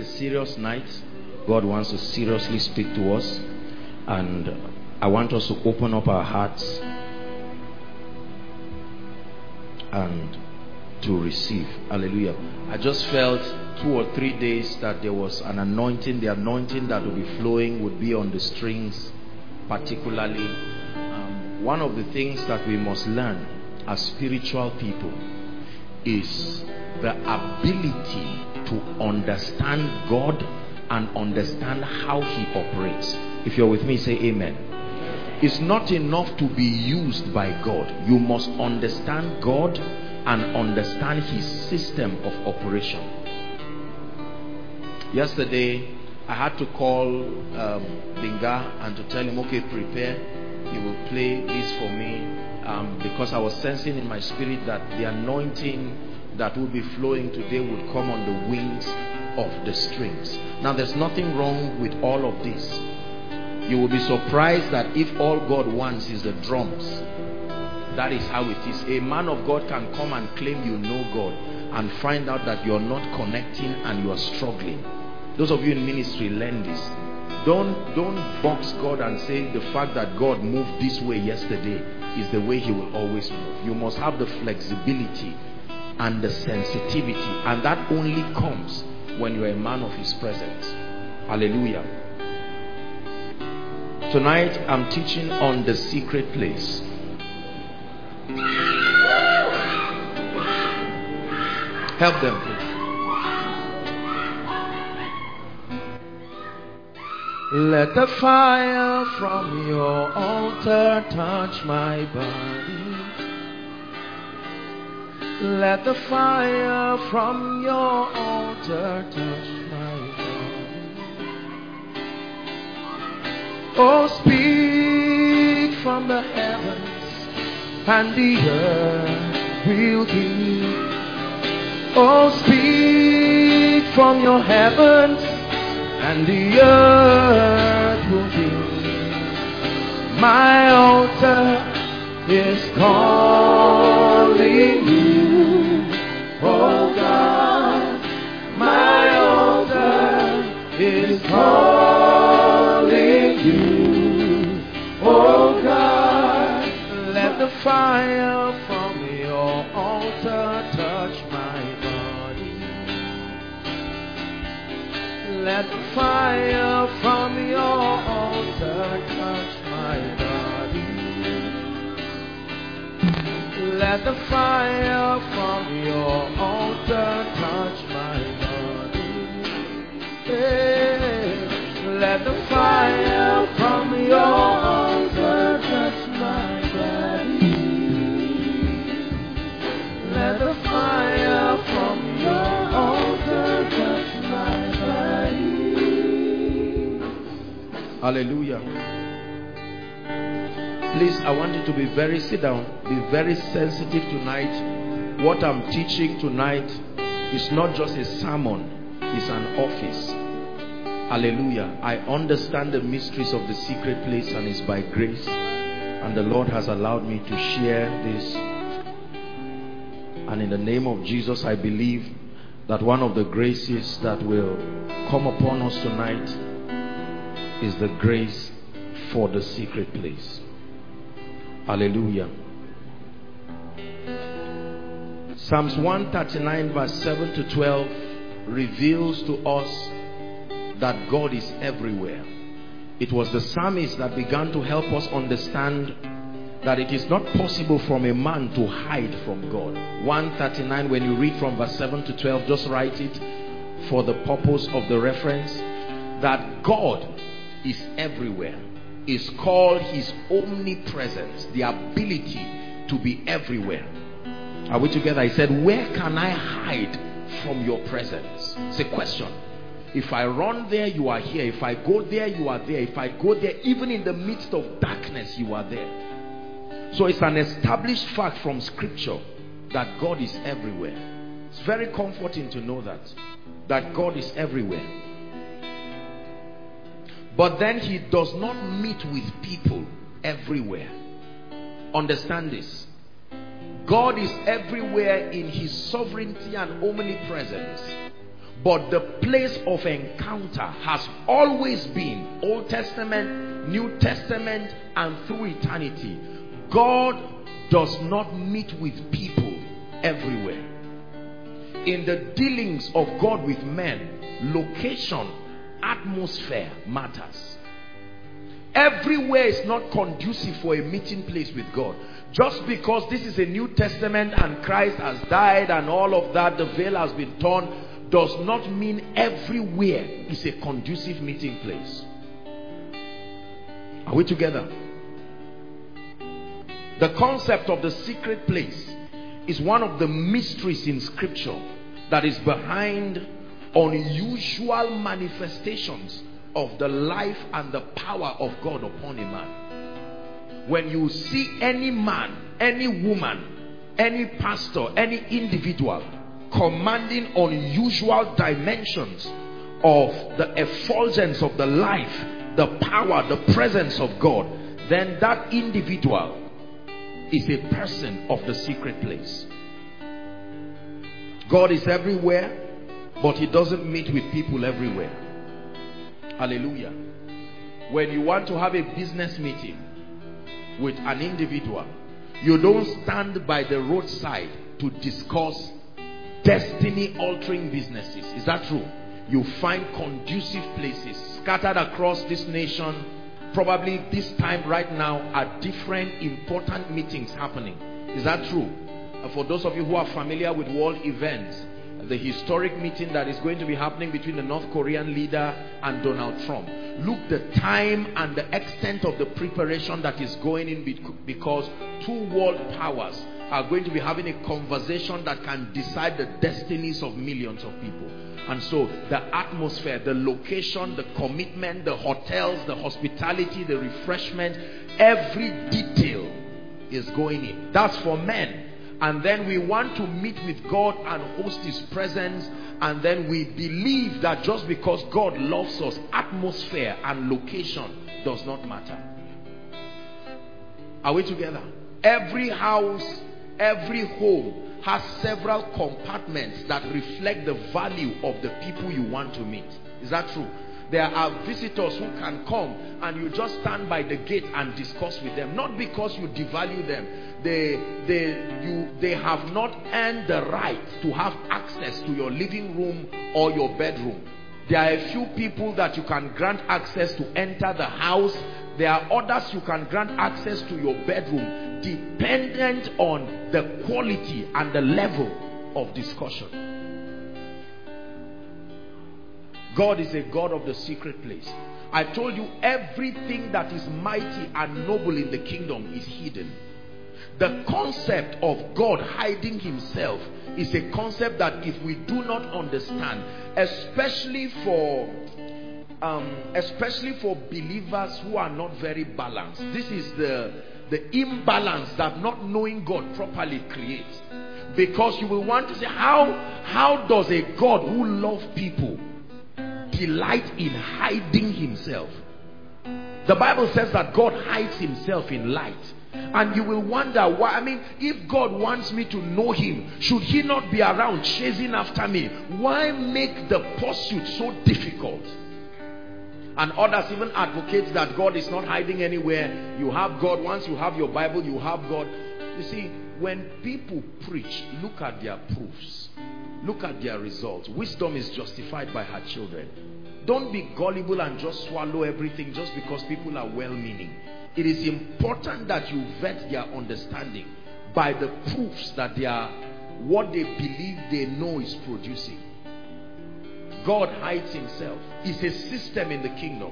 a serious night. God wants to seriously speak to us, and I want us to open up our hearts and to receive. Hallelujah. I just felt 2 or 3 days that there was an anointing. The anointing that will be flowing would be on the strings particularly. One of the things that we must learn as spiritual people is the ability to understand God and understand how He operates. If you're with me, say amen. It's not enough to be used by God. You must understand God and understand His system of operation. Yesterday, I had to call Binga and to tell him, okay, prepare. He will play this for me. Because I was sensing in my spirit that the anointing that will be flowing today would come on the wings of the strings. Now, there's nothing wrong with all of this. You will be surprised that if all God wants is the drums, that is how it is. A man of God can come and claim you know God and find out that you're not connecting and you are struggling. Those of you in ministry, learn this. Don't box God and say the fact that God moved this way yesterday is the way He will always move. You must have the flexibility and the sensitivity, and that only comes when you're a man of His presence. Hallelujah. Tonight I'm teaching on the secret place. Help them, please. Let the fire from your altar touch my body. Let the fire from your altar touch my body. Oh, speak from the heavens and the earth will hear. Oh, speak from your heavens and the earth will hear. My altar is calling you, oh God. My altar is calling you, oh God. Let the fire from your altar touch my body. Let the fire from your altar touch my body. Let the fire from your altar touch my body. Hey, let the fire from your altar touch my body. Let the fire from your altar touch my body. Hallelujah. Please, I want you to be very, sit down, be very sensitive tonight. What I'm teaching tonight is not just a sermon, it's an office. Hallelujah. I understand the mysteries of the secret place, and it's by grace. And the Lord has allowed me to share this. And in the name of Jesus, I believe that one of the graces that will come upon us tonight is the grace for the secret place. Hallelujah. Psalms 139 verse 7 to 12 reveals to us that God is everywhere. It was the psalmist that began to help us understand that it is not possible from a man to hide from God. 139, when you read from verse 7 to 12, just write it for the purpose of the reference, that God is everywhere. Is called His omnipresence, the ability to be everywhere. Are we together? He said, where can I hide from your presence? It's a question. If I run there, you are here. If I go there, you are there. If I go there, even in the midst of darkness, you are there. So it's an established fact from Scripture that God is everywhere. It's very comforting to know that God is everywhere. But then He does not meet with people everywhere. Understand this. God is everywhere in His sovereignty and omnipresence. But the place of encounter has always been Old Testament, New Testament, and through eternity. God does not meet with people everywhere. In the dealings of God with men, location, atmosphere matters. Everywhere is not conducive for a meeting place with God. Just because this is a New Testament and Christ has died and all of that, the veil has been torn, does not mean everywhere is a conducive meeting place. Are we together? The concept of the secret place is one of the mysteries in Scripture that is behind unusual manifestations of the life and the power of God upon a man. When you see any man, any woman, any pastor, any individual commanding unusual dimensions of the effulgence of the life, the power, the presence of God, then that individual is a person of the secret place. God is everywhere, but he doesn't meet with people everywhere. Hallelujah. When you want to have a business meeting with an individual, you don't stand by the roadside to discuss destiny altering businesses. Is that true? You find conducive places scattered across this nation. Probably this time right now are different important meetings happening. Is that true? For those of you who are familiar with world events, the historic meeting that is going to be happening between the North Korean leader and Donald Trump. Look, the time and the extent of the preparation that is going in, because two world powers are going to be having a conversation that can decide the destinies of millions of people. And so the atmosphere, the location, the commitment, the hotels, the hospitality, the refreshment, every detail is going in. That's for men. And then we want to meet with God and host his presence, and then we believe that just because God loves us, atmosphere and location does not matter. Are we together? Every house, every home has several compartments that reflect the value of the people you want to meet. Is that true? There are visitors who can come and you just stand by the gate and discuss with them. Not because you devalue them. They have not earned the right to have access to your living room or your bedroom. There are a few people that you can grant access to enter the house. There are others you can grant access to your bedroom, dependent on the quality and the level of discussion. God is a God of the secret place. I told you, everything that is mighty and noble in the kingdom is hidden. The concept of God hiding himself is a concept that if we do not understand, especially for believers who are not very balanced, this is the imbalance that not knowing God properly creates. Because you will want to say, how does a God who loves people delight in hiding himself? The Bible says that God hides himself in light. And you will wonder why. I mean, if God wants me to know him, should he not be around chasing after me? Why make the pursuit so difficult? And others even advocate that God is not hiding anywhere. You have God. Once you have your Bible, you have God. You see, when people preach, look at their proofs. Look at their results. Wisdom is justified by her children. Don't be gullible and just swallow everything just because people are well-meaning. It is important that you vet their understanding by the proofs that what they believe they know is producing. God hides himself. It's a system in the kingdom.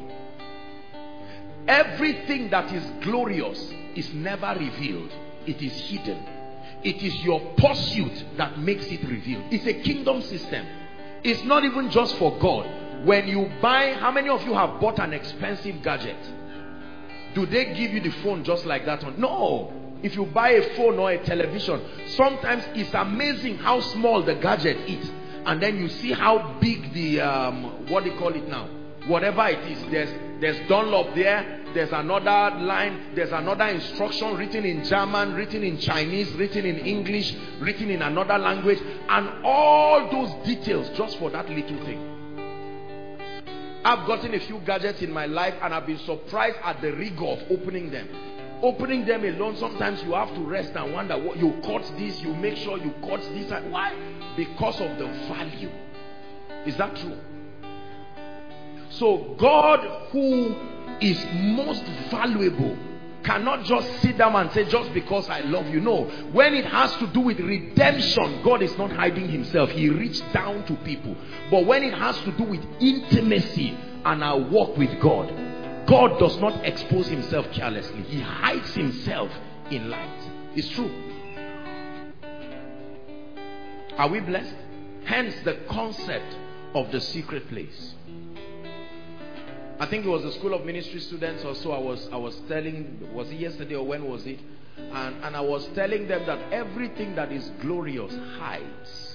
Everything that is glorious is never revealed. It is hidden. It is your pursuit that makes it revealed. It's a kingdom system. It's not even just for God. When you buy, how many of you have bought an expensive gadget? Do they give you the phone just like that? No. If you buy a phone or a television, sometimes it's amazing how small the gadget is. And then you see how big the, what do you call it now? Whatever it is, there's Dunlop there, there's another line, there's another instruction written in German, written in Chinese, written in English, written in another language, and all those details just for that little thing. I've gotten a few gadgets in my life and I've been surprised at the rigor of opening them. Opening them alone, sometimes you have to rest and wonder, what you cut this, you make sure you cut this. Why? Because of the value. Is that true? So God, who is most valuable, cannot just sit down and say, just because I love you. No. When it has to do with redemption, God is not hiding himself. He reached down to people. But when it has to do with intimacy and our walk with God, God does not expose himself carelessly. He hides himself in light. It's true. Are we blessed? Hence the concept of the secret place. I think it was the School of Ministry students or so. I was telling, was it yesterday or when was it? And I was telling them that everything that is glorious hides.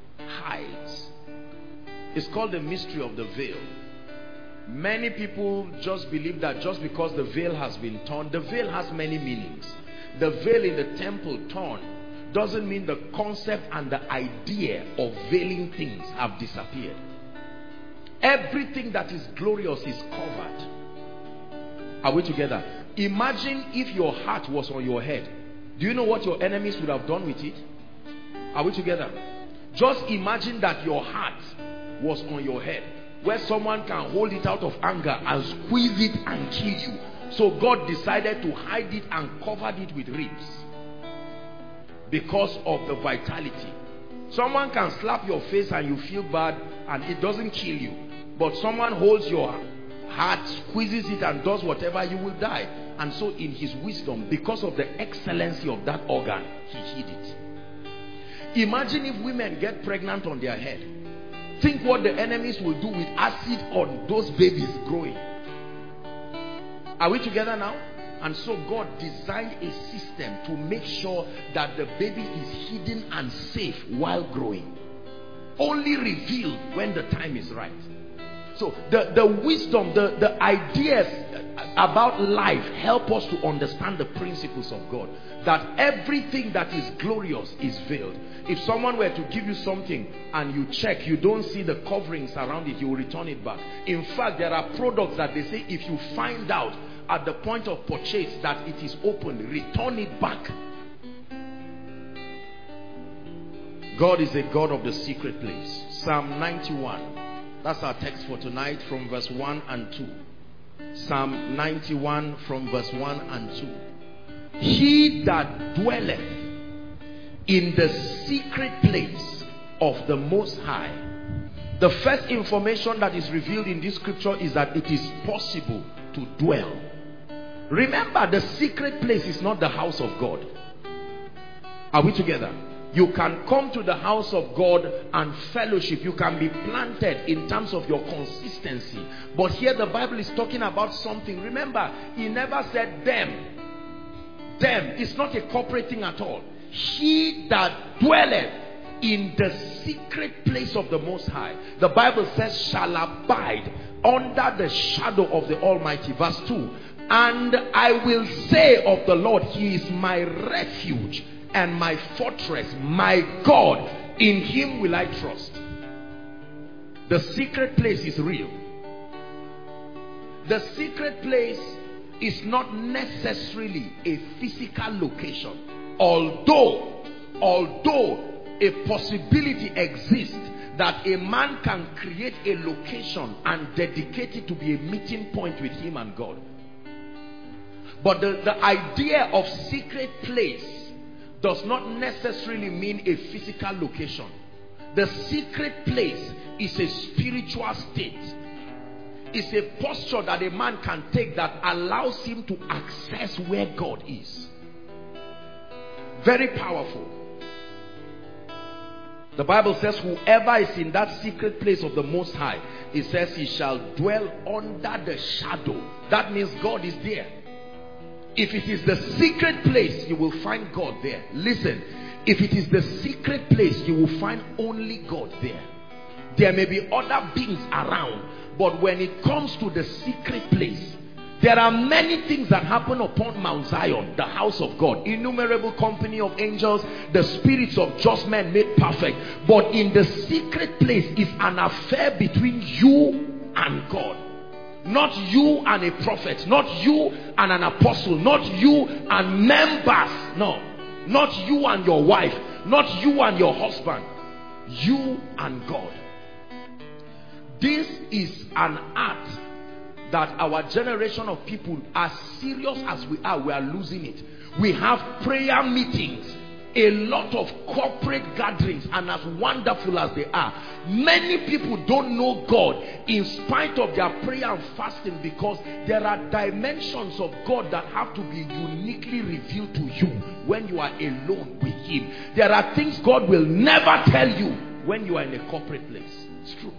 It's called the mystery of the veil. Many people just believe that just because the veil has been torn, the veil has many meanings. The veil in the temple torn doesn't mean the concept and the idea of veiling things have disappeared. Everything that is glorious is covered. Are we together? Imagine if your heart was on your head. Do you know what your enemies would have done with it? Are we together? Just imagine that your heart was on your head, where someone can hold it out of anger and squeeze it and kill you. So God decided to hide it and covered it with ribs because of the vitality. Someone can slap your face and you feel bad and it doesn't kill you. But someone holds your heart, squeezes it and does whatever, you will die. And so in his wisdom, because of the excellency of that organ, he hid it. Imagine if women get pregnant on their head. Think what the enemies will do with acid on those babies growing. Are we together now? And so God designed a system to make sure that the baby is hidden and safe while growing. Only revealed when the time is right. So the wisdom, the ideas about life help us to understand the principles of God. That everything that is glorious is veiled. If someone were to give you something and you check, you don't see the coverings around it, you will return it back. In fact, there are products that they say if you find out at the point of purchase that it is open, return it back. God is a God of the secret place. Psalm 91. That's our text for tonight from verse 1 and 2. Psalm 91 from verse 1 and 2. He that dwelleth in the secret place of the Most High. The first information that is revealed in this scripture is that it is possible to dwell. Remember, the secret place is not the house of God. Are we together? You can come to the house of God and fellowship. You can be planted in terms of your consistency. But here the Bible is talking about something. Remember, he never said them. Them. It's not a corporate thing at all. He that dwelleth in the secret place of the Most High. The Bible says shall abide under the shadow of the Almighty. Verse 2. And I will say of the Lord, he is my refuge and my fortress, my God, in him will I trust. The secret place is real. The secret place is not necessarily a physical location. Although a possibility exists that a man can create a location and dedicate it to be a meeting point with him and God. But the idea of secret place does not necessarily mean a physical location. The secret place is a spiritual state. It's a posture that a man can take that allows him to access where God is. Very powerful. The Bible says whoever is in that secret place of the Most High, it says he shall dwell under the shadow. That means God is there. If it is the secret place, you will find God there. Listen, if it is the secret place, you will find only God there. There may be other beings around, but when it comes to the secret place, There are many things that happen upon Mount Zion, the house of God. Innumerable company of angels, the spirits of just men made perfect. But in the secret place is an affair between you and God. Not you and a prophet, not you and an apostle, not you and members. No, not you and your wife, not you and your husband. You and God. This is an art that our generation of people, as serious as we are losing it. We have prayer meetings, a lot of corporate gatherings, and as wonderful as they are, many people don't know God in spite of their prayer and fasting, because there are dimensions of God that have to be uniquely revealed to you when you are alone with Him. There are things God will never tell you when you are in a corporate place. It's true.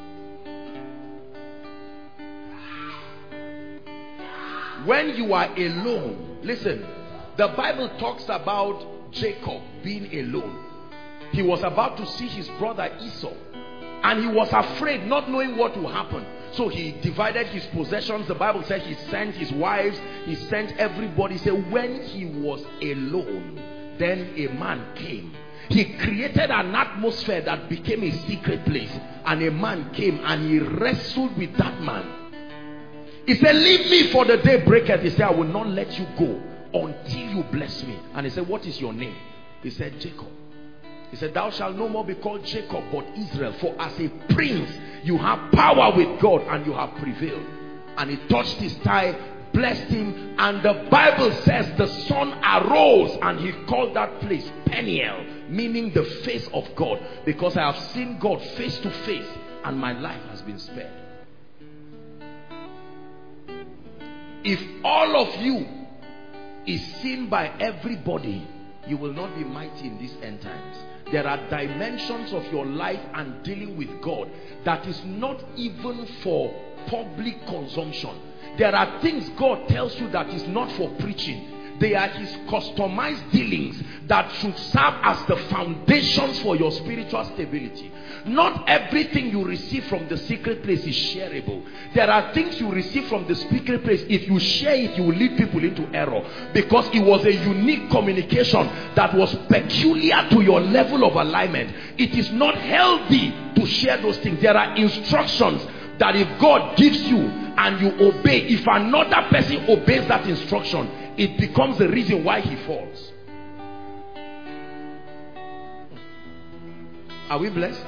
When you are alone, listen, the Bible talks about Jacob being alone. He was about to see his brother Esau, and he was afraid, not knowing what will happen. So he divided his possessions. The Bible says he sent his wives, he sent everybody. So when he was alone, then a man came. He created an atmosphere that became a secret place, and a man came and he wrestled with that man. He said, leave me, for the day breaketh. He said, I will not let you go until you bless me. And he said, what is your name? He said, Jacob. He said, thou shalt no more be called Jacob, but Israel, for as a prince you have power with God, and you have prevailed. And he touched his thigh, blessed him, and the Bible says the sun arose, and he called that place Peniel, meaning the face of God, because I have seen God face to face, and my life has been spared. If all of you is seen by everybody, you will not be mighty in these end times. There are dimensions of your life and dealing with God that is not even for public consumption. There are things God tells you that is not for preaching. They are His customized dealings that should serve as the foundations for your spiritual stability. Not everything you receive from the secret place is shareable. There are things you receive from the secret place. If you share it, you will lead people into error, because it was a unique communication that was peculiar to your level of alignment. It is not healthy to share those things. There are instructions that if God gives you and you obey, if another person obeys that instruction, it becomes the reason why he falls. Are we blessed?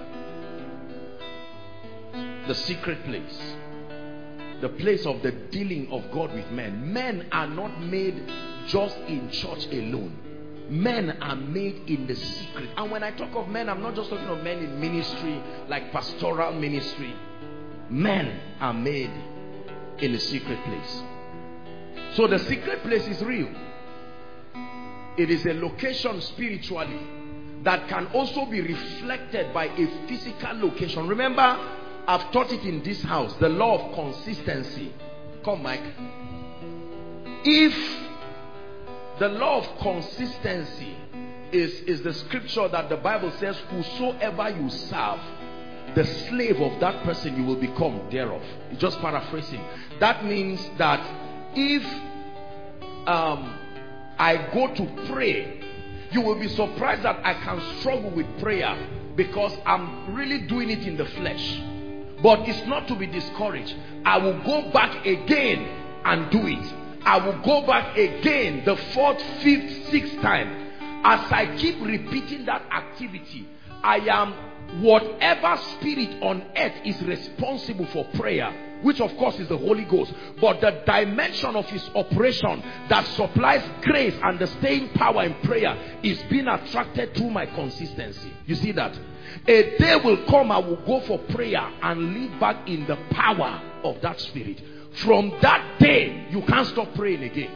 The secret place, the place of the dealing of God with men. Men are not made just in church alone. Men are made in the secret. And when I talk of men, I'm not just talking of men in ministry, like pastoral ministry. Men are made in the secret place. So the secret place is real. It is a location spiritually that can also be reflected by a physical location. Remember, I've taught it in this house, the law of consistency. Come, Mike. If the law of consistency is the scripture that the Bible says, whosoever you serve, the slave of that person you will become thereof. It's just paraphrasing. That means that if I go to pray, you will be surprised that I can struggle with prayer because I'm really doing it in the flesh. But it's not to be discouraged. I will go back again and do it. I will go back again the 4th, 5th, 6th time. As I keep repeating that activity, I am whatever spirit on earth is responsible for prayer, which of course is the Holy Ghost, but the dimension of his operation that supplies grace and the staying power in prayer is being attracted through my consistency. You see that? A day will come, I will go for prayer and live back in the power of that spirit. From that day, you can't stop praying again.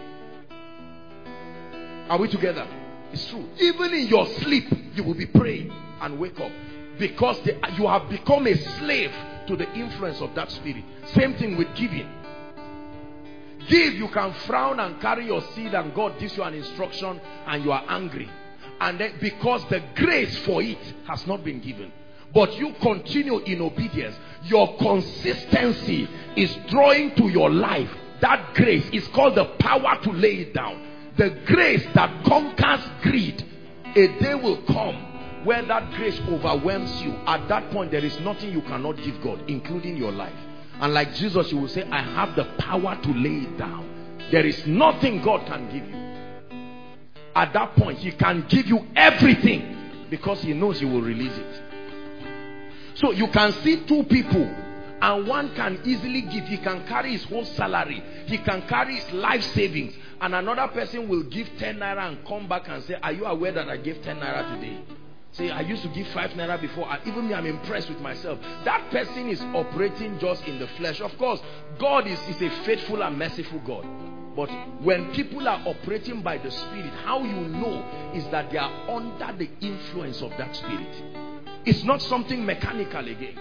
Are we together? It's true. Even in your sleep, you will be praying and wake up, because you have become a slave to the influence of that spirit. Same thing with giving. Give, you can frown and carry your seed, and God gives you an instruction and you are angry. And then because the grace for it has not been given, but you continue in obedience, your consistency is drawing to your life that grace is called the power to lay it down. The grace that conquers greed. A day will come where that grace overwhelms you. At that point, there is nothing you cannot give God, including your life. And like Jesus, you will say, I have the power to lay it down. There is nothing God can give you. At that point, he can give you everything because he knows you will release it. So you can see two people and one can easily give. He can carry his whole salary. He can carry his life savings. And another person will give 10 naira and come back and say, are you aware that I gave 10 naira today? Say, I used to give 5 naira before. Even me, I'm impressed with myself. That person is operating just in the flesh. Of course, God is a faithful and merciful God. But when people are operating by the Spirit, how you know is that they are under the influence of that Spirit. It's not something mechanical again.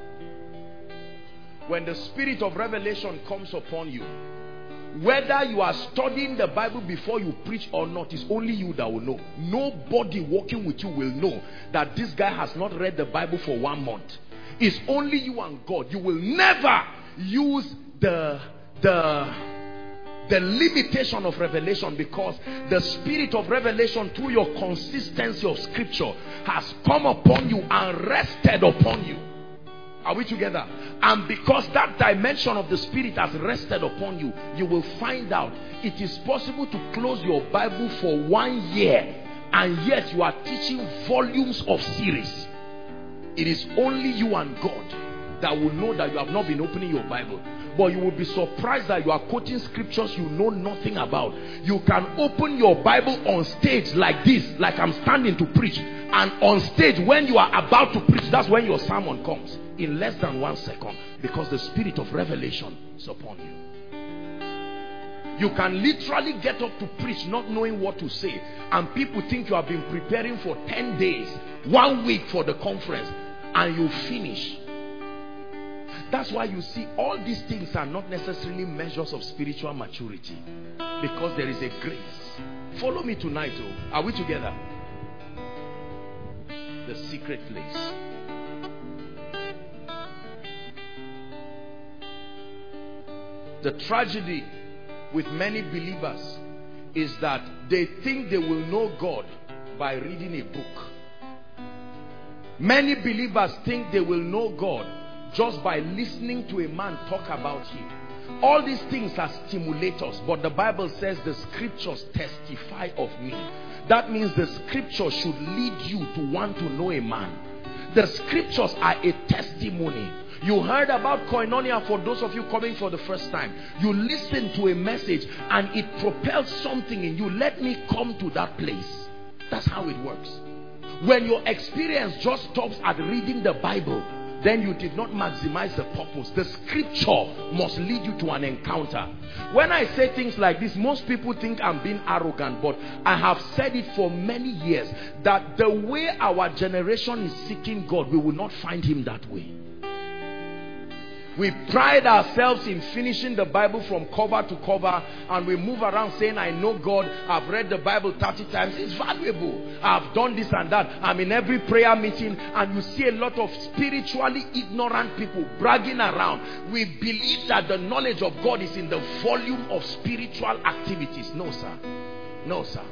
When the Spirit of revelation comes upon you, whether you are studying the Bible before you preach or not, it's only you that will know. Nobody walking with you will know that this guy has not read the Bible for 1 month. It's only you and God. You will never use the limitation of revelation, because the Spirit of revelation, through your consistency of scripture, has come upon you and rested upon you. Are we together? And because that dimension of the Spirit has rested upon you, you will find out it is possible to close your Bible for 1 year and yet you are teaching volumes of series. It is only you and God that will know that you have not been opening your Bible. But you will be surprised that you are quoting scriptures you know nothing about. You can open your Bible on stage like this, like I'm standing to preach. And on stage, when you are about to preach, that's when your sermon comes. In less than 1 second. Because the Spirit of revelation is upon you. You can literally get up to preach not knowing what to say. And people think you have been preparing for 10 days, 1 week for the conference. And you finish. That's why you see all these things are not necessarily measures of spiritual maturity, because there is a grace. Follow me tonight. Oh. Are we together? The secret place. The tragedy with many believers is that they think they will know God by reading a book. Many believers think they will know God just by listening to a man talk about him. All these things are stimulators, but the Bible says the scriptures testify of me. That means the scripture should lead you to want to know a man. The scriptures are a testimony. You heard about koinonia. For those of you coming for the first time, you listen to a message and it propels something in you. Let me come to that place. That's how it works. When your experience just stops at reading the Bible, then you did not maximize the purpose. The scripture must lead you to an encounter. When I say things like this, most people think I'm being arrogant, but I have said it for many years, that the way our generation is seeking God, we will not find him that way. We pride ourselves in finishing the Bible from cover to cover, and we move around saying, I know God, I've read the Bible 30 times, it's valuable, I've done this and that, I'm in every prayer meeting. And you see a lot of spiritually ignorant people bragging around. We believe that the knowledge of God is in the volume of spiritual activities. No, sir. No, sir.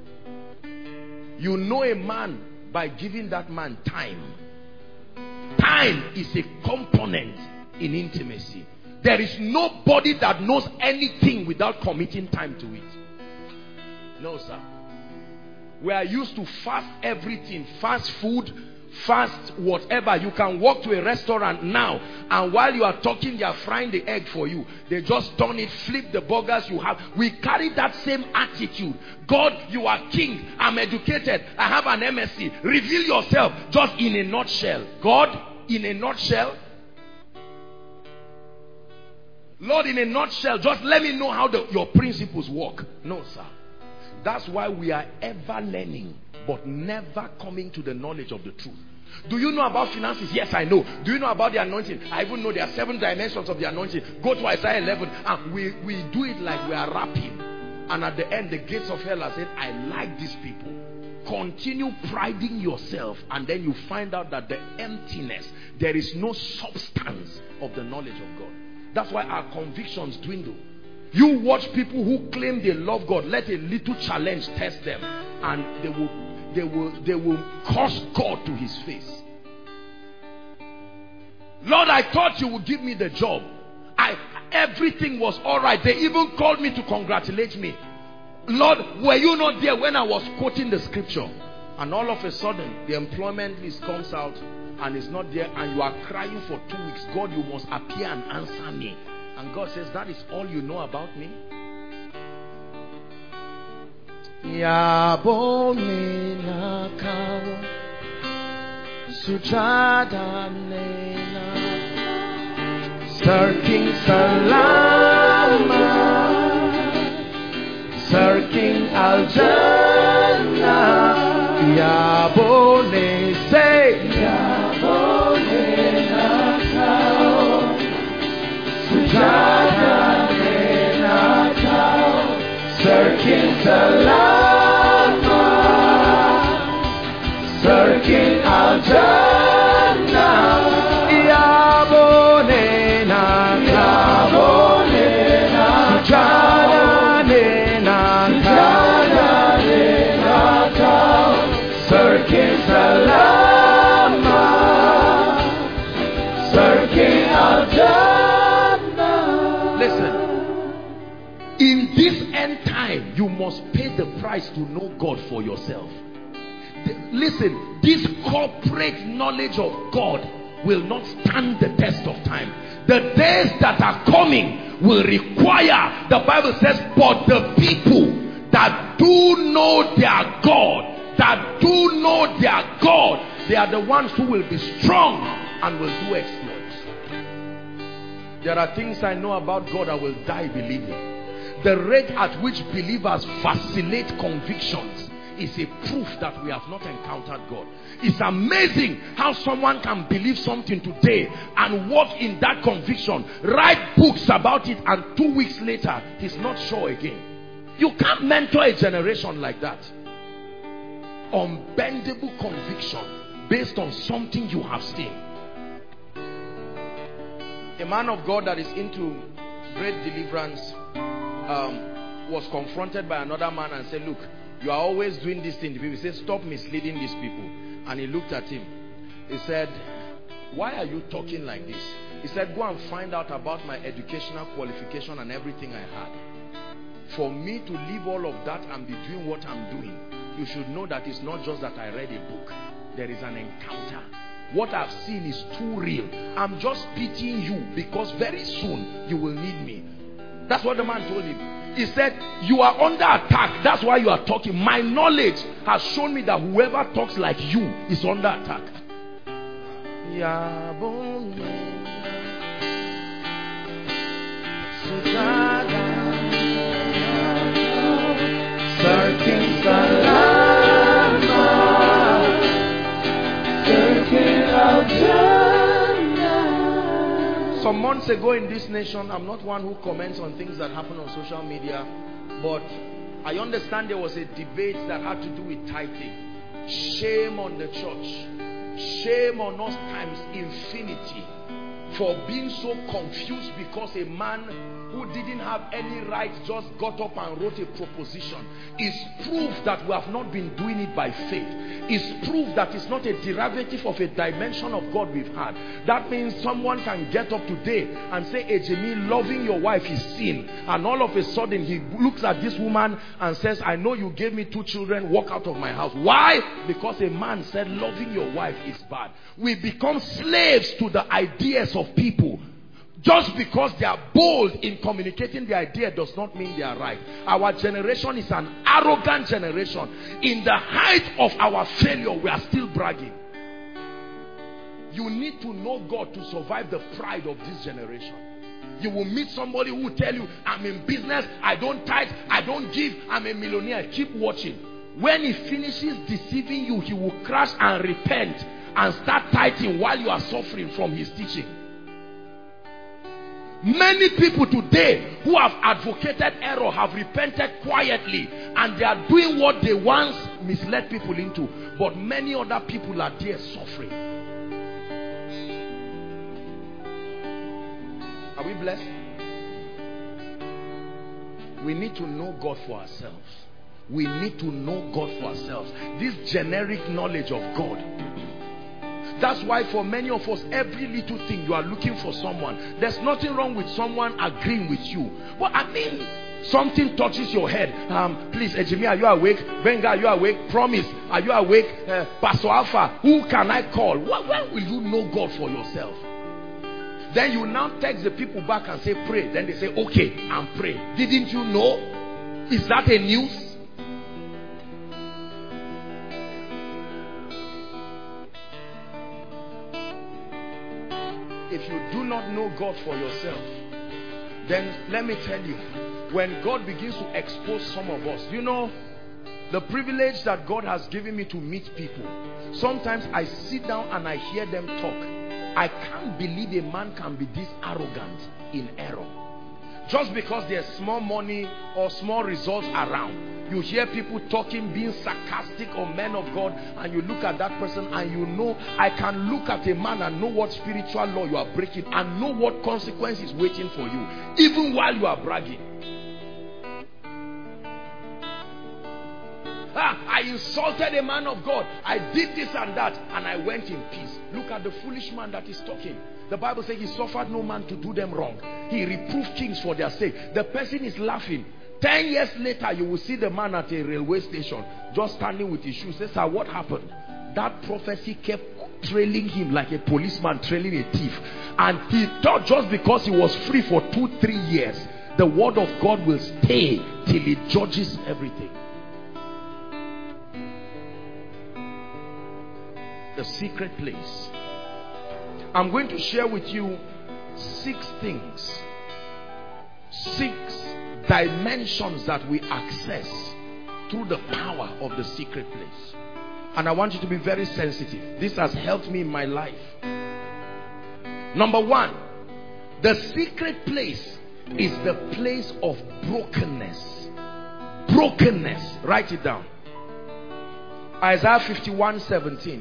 You know a man by giving that man time. Time is a component in intimacy. There is nobody that knows anything without committing time to it. No, sir. We are used to fast everything, fast food, fast whatever. You can walk to a restaurant now, and while you are talking, they are frying the egg for you. They just turn it, flip the burgers you have. We carry that same attitude. God, you are king. I'm educated. I have an MSc. Reveal yourself just in a nutshell. God, in a nutshell. Lord, in a nutshell, just let me know how your principles work. No, sir. That's why we are ever learning, but never coming to the knowledge of the truth. Do you know about finances? Yes, I know. Do you know about the anointing? I even know there are 7 dimensions of the anointing. Go to Isaiah 11, and we do it like we are rapping. And at the end, the gates of hell are saying, I like these people. Continue priding yourself, and then you find out that the emptiness, there is no substance of the knowledge of God. That's why our convictions dwindle. You watch people who claim they love God, let a little challenge test them, and they will curse God to his face. Lord, I thought you would give me the job. Everything was all right. They even called me to congratulate me. Lord, were you not there when I was quoting the scripture? And all of a sudden, the employment list comes out and it's not there, and you are crying for 2 weeks. God, you must appear and answer me. And God says, that is all you know about me? Sir King Salama, Sir King Aljana, Yabone say, Yabone Nakao, Sujana Nakao, Sir King Salama, Sir King Aljana, Yabone Nakao, Sujana Nakao, Sir King Salama, Sir King Aljana. Listen, in this end time, you must pay the price to know God for yourself. Listen, this corporate knowledge of God will not stand the test of time. The days that are coming will require, the Bible says, but the people that do know their God, they are the ones who will be strong and will do exploits. There are things I know about God I will die believing. The rate at which believers vacillate convictions is a proof that we have not encountered God. It's amazing how someone can believe something today and walk in that conviction, write books about it, and 2 weeks later he's not sure again. You can't mentor a generation like that. Unbendable conviction based on something you have seen. A man of God that is into great deliverance was confronted by another man and said, look, you are always doing this thing. The people said, stop misleading these people. And he looked at him. He said, why are you talking like this? He said, go and find out about my educational qualification and everything I had. For me to leave all of that and be doing what I'm doing, you should know that it's not just that I read a book. There is an encounter. What I've seen is too real. I'm just pitying you because very soon you will need me. That's what the man told him. He said, you are under attack. That's why you are talking. My knowledge has shown me that whoever talks like you is under attack. Sir King Salama, Sir King Aljana. Some months ago in this nation, I'm not one who comments on things that happen on social media, but I understand there was a debate that had to do with tithing. Shame on the church. Shame on us times infinity for being so confused because a man who didn't have any right just got up and wrote a proposition. Is proof that we have not been doing it by faith. Is proof that it's not a derivative of a dimension of God we've had. That means someone can get up today and say, Ejimi, loving your wife is sin. And all of a sudden he looks at this woman and says, I know you gave me 2 children, walk out of my house. Why? Because a man said loving your wife is bad. We become slaves to the ideas of people. Just because they are bold in communicating the idea does not mean they are right. Our generation is an arrogant generation. In the height of our failure, we are still bragging. You need to know God to survive the pride of this generation. You will meet somebody who will tell you, I'm in business, I don't tithe, I don't give, I'm a millionaire. Keep watching. When he finishes deceiving you, he will crash and repent and start tithing while you are suffering from his teaching. Many people today who have advocated error have repented quietly and they are doing what they once misled people into. But many other people are there suffering. Are we blessed? We need to know God for ourselves. We need to know God for ourselves. This generic knowledge of God. That's why for many of us, every little thing you are looking for someone. There's nothing wrong with someone agreeing with you. But I mean, something touches your head. Please, Ejimi, are you awake? Benga, are you awake? Promise, are you awake? Pastor Alpha, who can I call? When will you know God for yourself? Then you now text the people back and say, pray. Then they say, okay, and pray. Didn't you know? Is that a news? If you do not know God for yourself, then let me tell you, when God begins to expose some of us, you know, the privilege that God has given me to meet people, sometimes I sit down and I hear them talk. I can't believe a man can be this arrogant in error. Just because there's small money or small results around. You hear people talking, being sarcastic on men of God, and you look at that person and you know, I can look at a man and know what spiritual law you are breaking and know what consequence is waiting for you, even while you are bragging. I insulted a man of God. I did this and that, and I went in peace. Look at the foolish man that is talking. The Bible says he suffered no man to do them wrong. He reproved kings for their sake. The person is laughing. 10 years later, you will see the man at a railway station just standing with his shoes. Says, sir, what happened? That prophecy kept trailing him like a policeman trailing a thief. And he thought just because he was free for 2-3 years, the word of God will stay till it judges everything. The secret place. I'm going to share with you 6 things, 6 dimensions that we access through the power of the secret place. And I want you to be very sensitive. This has helped me in my life. Number 1, the secret place is the place of brokenness. Brokenness. Write it down. Isaiah 51:17.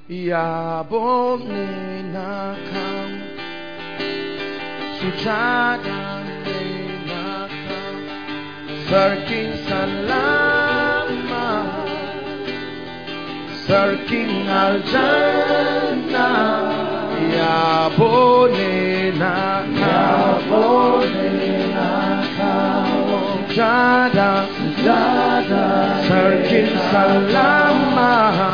Sarking salama, sarking aljana, ya bonena, jada, sarking salama,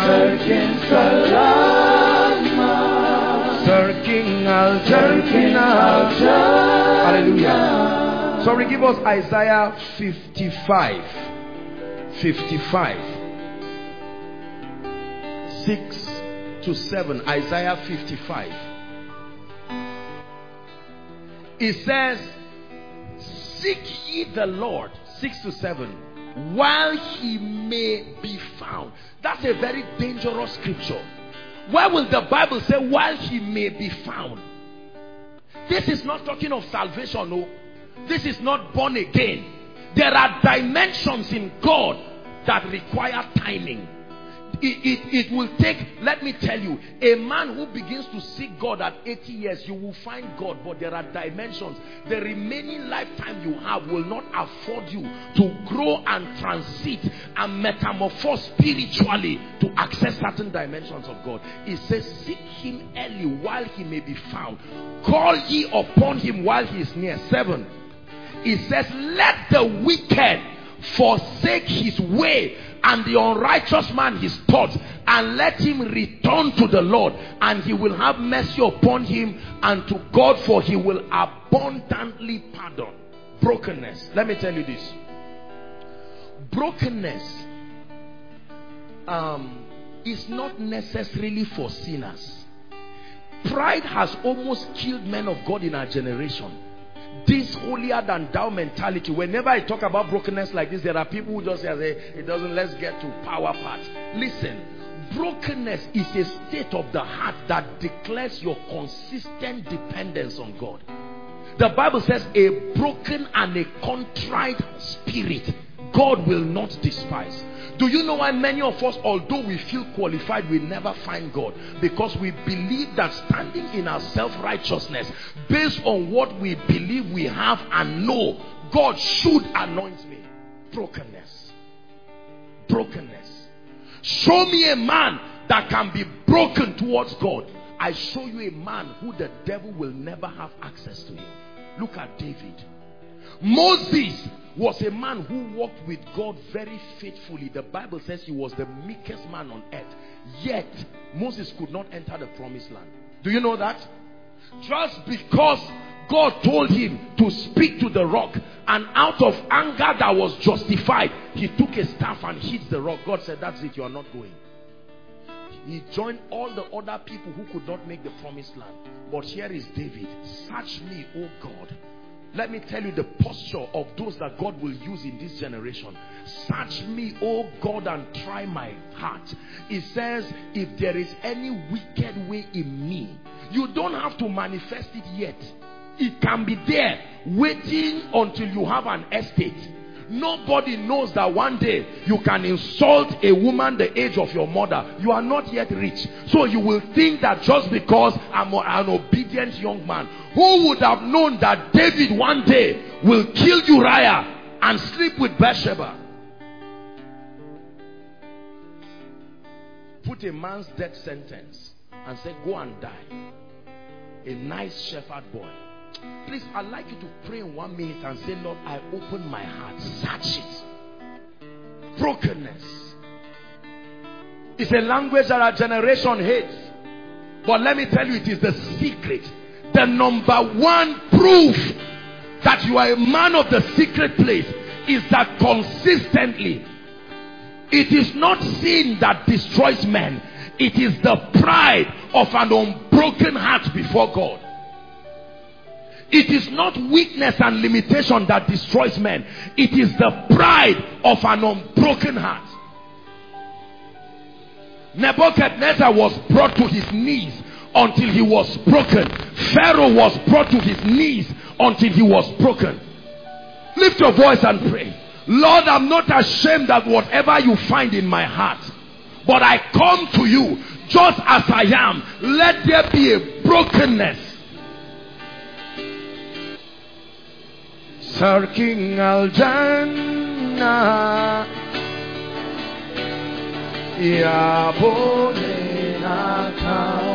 sarking aljana. Hallelujah. Sorry, give us Isaiah 55. 6-7. Isaiah 55. It says, seek ye the Lord. 6-7. While he may be found. That's a very dangerous scripture. Where will the Bible say while he may be found? This is not talking of salvation, no. This is not born again. There are dimensions in God that require timing. It will take, let me tell you, a man who begins to seek God at 80 years, you will find God, but there are dimensions. The remaining lifetime you have will not afford you to grow and transit and metamorphose spiritually to access certain dimensions of God. It says, seek him early while he may be found. Call ye upon him while he is near. 7. It says, let the wicked forsake his way, and the unrighteous man his thoughts, and let him return to the Lord, and he will have mercy upon him, and to God, for he will abundantly pardon. Brokenness. Let me tell you this. Brokenness is not necessarily for sinners. Pride has almost killed men of God in our generation. This holier than thou mentality. Whenever I talk about brokenness like this, there are people who just say, it doesn't, let's get to power part. Listen, brokenness is a state of the heart that declares your consistent dependence on God. The Bible says a broken and a contrite spirit God will not despise. Do you know why many of us, although we feel qualified, we never find God? Because we believe that standing in our self-righteousness, based on what we believe we have and know, God should anoint me. Brokenness. Brokenness. Show me a man that can be broken towards God. I show you a man who the devil will never have access to him. Look at David. Moses was a man who walked with God very faithfully. The Bible says he was the meekest man on earth. Yet, Moses could not enter the promised land. Do you know that? Just because God told him to speak to the rock, and out of anger that was justified, he took a staff and hit the rock. God said, that's it, you are not going. He joined all the other people who could not make the promised land. But here is David. Search me, O God. Let me tell you the posture of those that God will use in this generation. Search me, O God, and try my heart. It says, if there is any wicked way in me, you don't have to manifest it yet. It can be there, waiting until you have an estate. Nobody knows that one day you can insult a woman the age of your mother. You are not yet rich. So you will think that just because I'm an obedient young man. Who would have known that David one day will kill Uriah and sleep with Bathsheba? Put a man's death sentence and say, go and die. A nice shepherd boy. Please, I'd like you to pray in 1 minute and say, Lord, I open my heart. Search it. Brokenness. It's a language that our generation hates. But let me tell you, it is the secret. The number one proof that you are a man of the secret place is that consistently, it is not sin that destroys men. It is the pride of an unbroken heart before God. It is not weakness and limitation that destroys men. It is the pride of an unbroken heart. Nebuchadnezzar was brought to his knees until he was broken. Pharaoh was brought to his knees until he was broken. Lift your voice and pray. Lord, I'm not ashamed of whatever you find in my heart, but I come to you just as I am. Let there be a brokenness. Searching al-Jannah, ya bone nakao,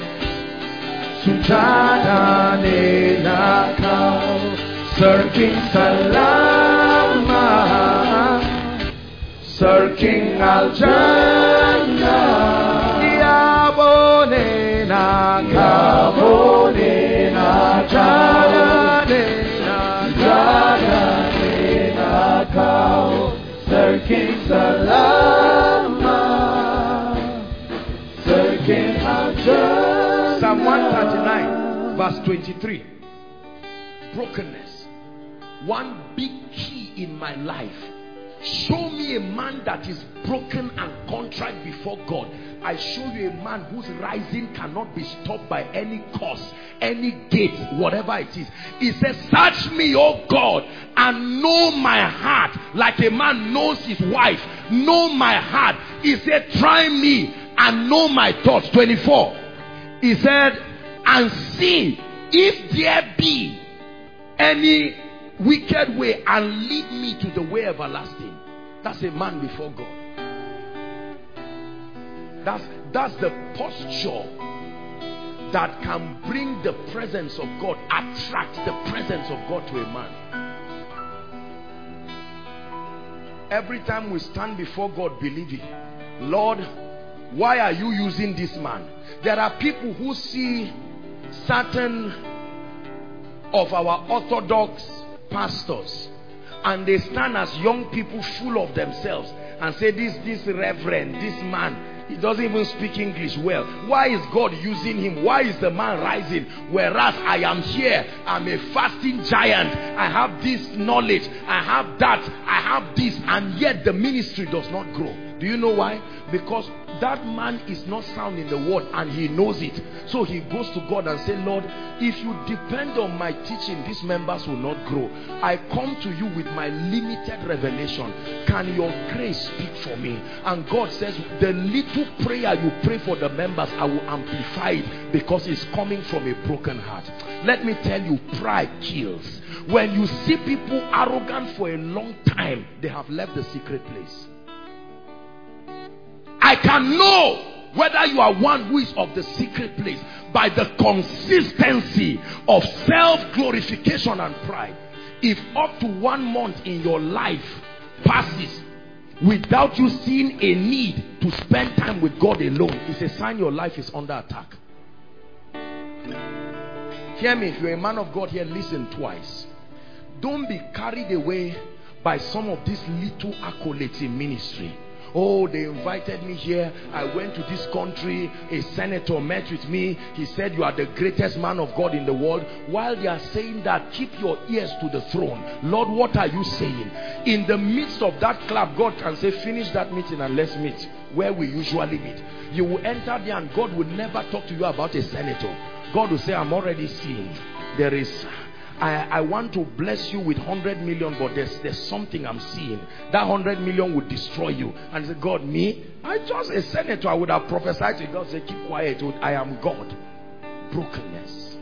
sujada ne nakao, searching salama, searching al-Jannah, ya bone nakao, searching salama, searching al-Jannah. Psalm 139 verse 23. Brokenness. One big key in my life. Show me a man that is broken and contrite before God. I show you a man whose rising cannot be stopped by any cause, any gate, whatever it is. He says, search me, O God, and know my heart, like a man knows his wife. Know my heart. He said, try me and know my thoughts. 24. He said, and see if there be any wicked way, and lead me to the way everlasting. That's a man before God. That's the posture that can bring the presence of God, attract the presence of God to a man. Every time we stand before God believing, Lord, why are you using this man? There are people who see certain of our orthodox pastors and they stand as young people full of themselves and say, this reverend, this man, he doesn't even speak English well. Why is God using him? Why is the man rising? Whereas I am here, I'm a fasting giant. I have this knowledge, I have that, I have this, and yet the ministry does not grow. Do you know why? Because that man is not sound in the word and he knows it. So he goes to God and says, Lord, if you depend on my teaching, these members will not grow. I come to you with my limited revelation. Can your grace speak for me? And God says, the little prayer you pray for the members, I will amplify it, because it's coming from a broken heart. Let me tell you, pride kills. When you see people arrogant for a long time, they have left the secret place. I can know whether you are one who is of the secret place by the consistency of self-glorification and pride. If up to 1 month in your life passes without you seeing a need to spend time with God alone, it's a sign your life is under attack. Hear me, if you're a man of God here, listen twice. Don't be carried away by some of these little accolades in ministry. Oh, they invited me here. I went to this country. A senator met with me. He said, you are the greatest man of God in the world. While they are saying that, keep your ears to the throne. Lord, what are you saying? In the midst of that clap, God can say, finish that meeting and let's meet where we usually meet. You will enter there and God will never talk to you about a senator. God will say, I'm already seeing. There is... I want to bless you with 100 million, but there's something I'm seeing. That 100 million would destroy you. And say, God, me? I just a senator. I would have prophesied to you. God say, keep quiet. I am God. Brokenness.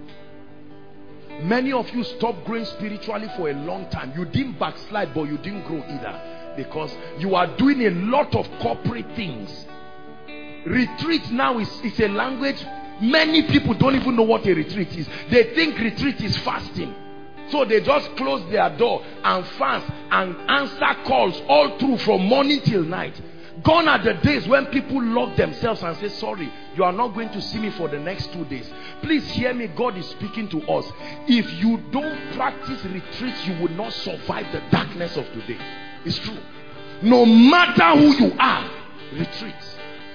Many of you stopped growing spiritually for a long time. You didn't backslide, but you didn't grow either. Because you are doing a lot of corporate things. Retreat now is a language. Many people don't even know what a retreat is. They think retreat is fasting. So they just close their door and fast and answer calls all through from morning till night. Gone are the days when people lock themselves and say, sorry, you are not going to see me for the next 2 days. Please hear me. God is speaking to us. If you don't practice retreats, you will not survive the darkness of today. It's true. No matter who you are, retreats.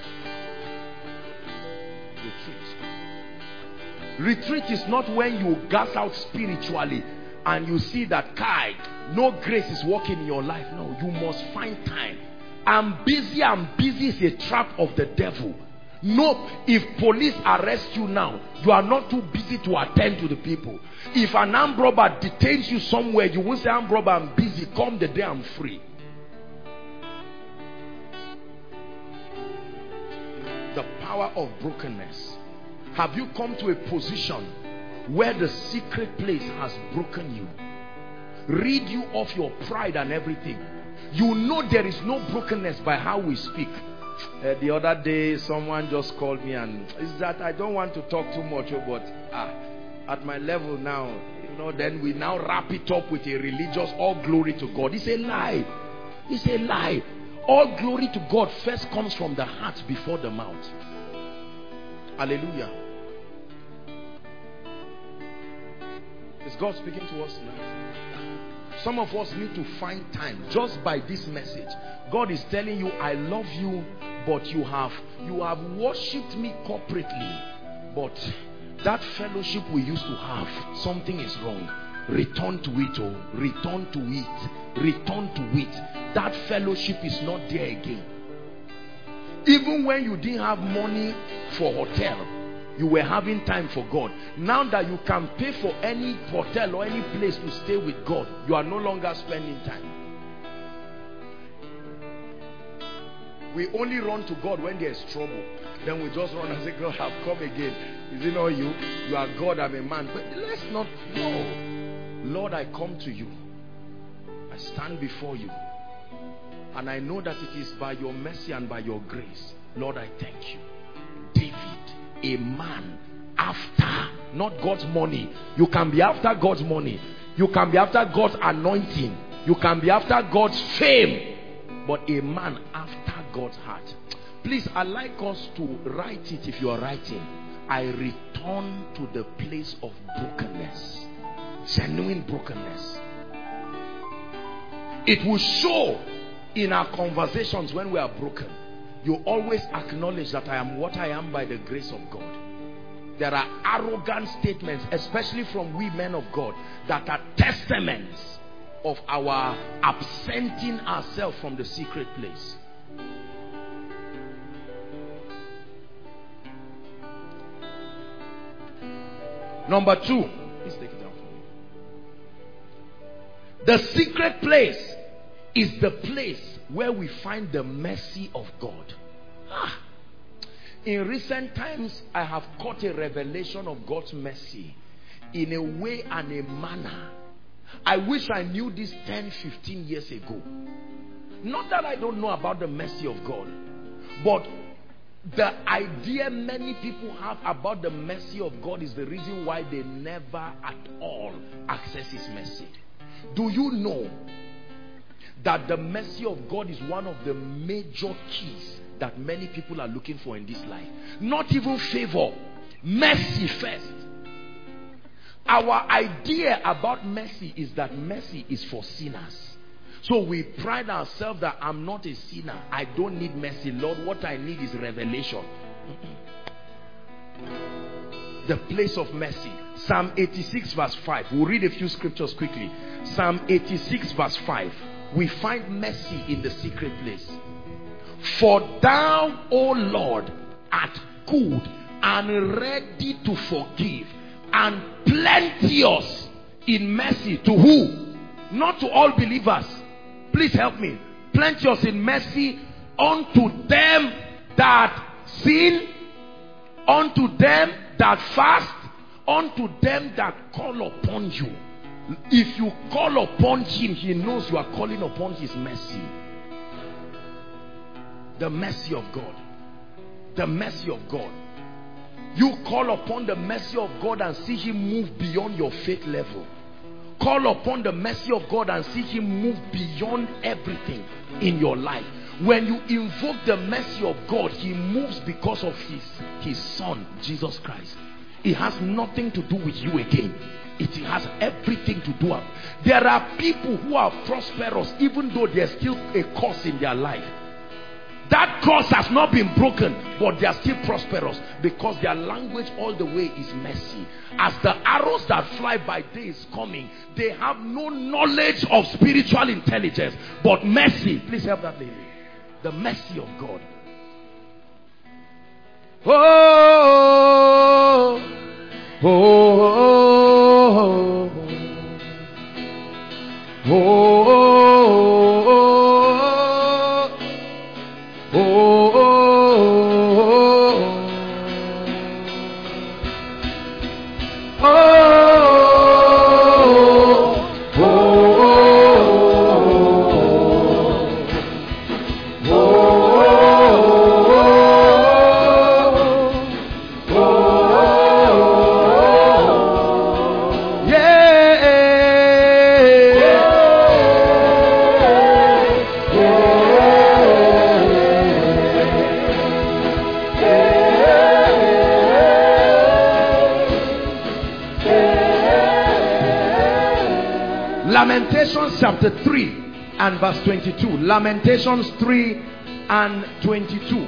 Retreat is not when you gas out spiritually and you see that no grace is working in your life. No, you must find time. I'm busy is a trap of the devil. No, if police arrest you now, you are not too busy to attend to the people. If an armed robber detains you somewhere, you won't say, armed robber, I'm busy. Come the day I'm free. The power of brokenness. Have you come to a position where the secret place has broken you? Rid you of your pride and everything. You know there is no brokenness by how we speak. The other day, someone just called me and is that I don't want to talk too much, but at my level now, then we now wrap it up with a religious, all glory to God. It's a lie. It's a lie. All glory to God first comes from the heart before the mouth. Hallelujah. Is God speaking to us now? Some of us need to find time just by this message. God is telling you, I love you, but you have worshipped me corporately, but that fellowship we used to have, something is wrong. Return to it. Oh, return to it. Return to it. That fellowship is not there again. Even when you didn't have money for hotel, you were having time for God. Now that you can pay for any hotel or any place to stay with God, you are no longer spending time. We only run to God when there is trouble. Then we just run and say, God, I've come again. Is it not you? You are God, I'm a man. But let's not. No. Lord, I come to you. I stand before you. And I know that it is by your mercy and by your grace. Lord, I thank you. David, a man after, not God's money. You can be after God's money. You can be after God's anointing. You can be after God's fame. But a man after God's heart. Please, I'd like us to write it if you are writing. I return to the place of brokenness. Genuine brokenness. It will show in our conversations when we are broken. You always acknowledge that I am what I am by the grace of God. There are arrogant statements, especially from we men of God, that are testaments of our absenting ourselves from the secret place. Number 2, please take it down for me. The secret place is the place where we find the mercy of God. In recent times, I have caught a revelation of God's mercy in a way and a manner. I wish I knew this 10, 15 years ago. Not that I don't know about the mercy of God, but the idea many people have about the mercy of God is the reason why they never at all access His mercy. Do you know that the mercy of God is one of the major keys that many people are looking for in this life? Not even favor, mercy first. Our idea about mercy is that mercy is for sinners. So we pride ourselves that I'm not a sinner. I don't need mercy. Lord, what I need is revelation. The place of mercy. Psalm 86 verse 5. We'll read a few scriptures quickly. Psalm 86 verse 5. We find mercy in the secret place. For thou, O Lord, art good and ready to forgive, and plenteous in mercy. To who? Not to all believers. Please help me. Plenteous in mercy unto them that sin, unto them that fast, unto them that call upon you. If you call upon Him, He knows you are calling upon His mercy. The mercy of God. The mercy of God. You call upon the mercy of God and see Him move beyond your faith level. Call upon the mercy of God and see Him move beyond everything in your life. When you invoke the mercy of God, He moves because of His Son, Jesus Christ. It has nothing to do with you again. It has everything to do. There are people who are prosperous even though there's still a curse in their life. That curse has not been broken, but they are still prosperous because their language all the way is mercy. As the arrows that fly by day is coming, they have no knowledge of spiritual intelligence, but mercy. Please help that lady. The mercy of God. Oh, oh, oh, oh, oh. Lamentations chapter 3 and verse 22. Lamentations 3 and 22.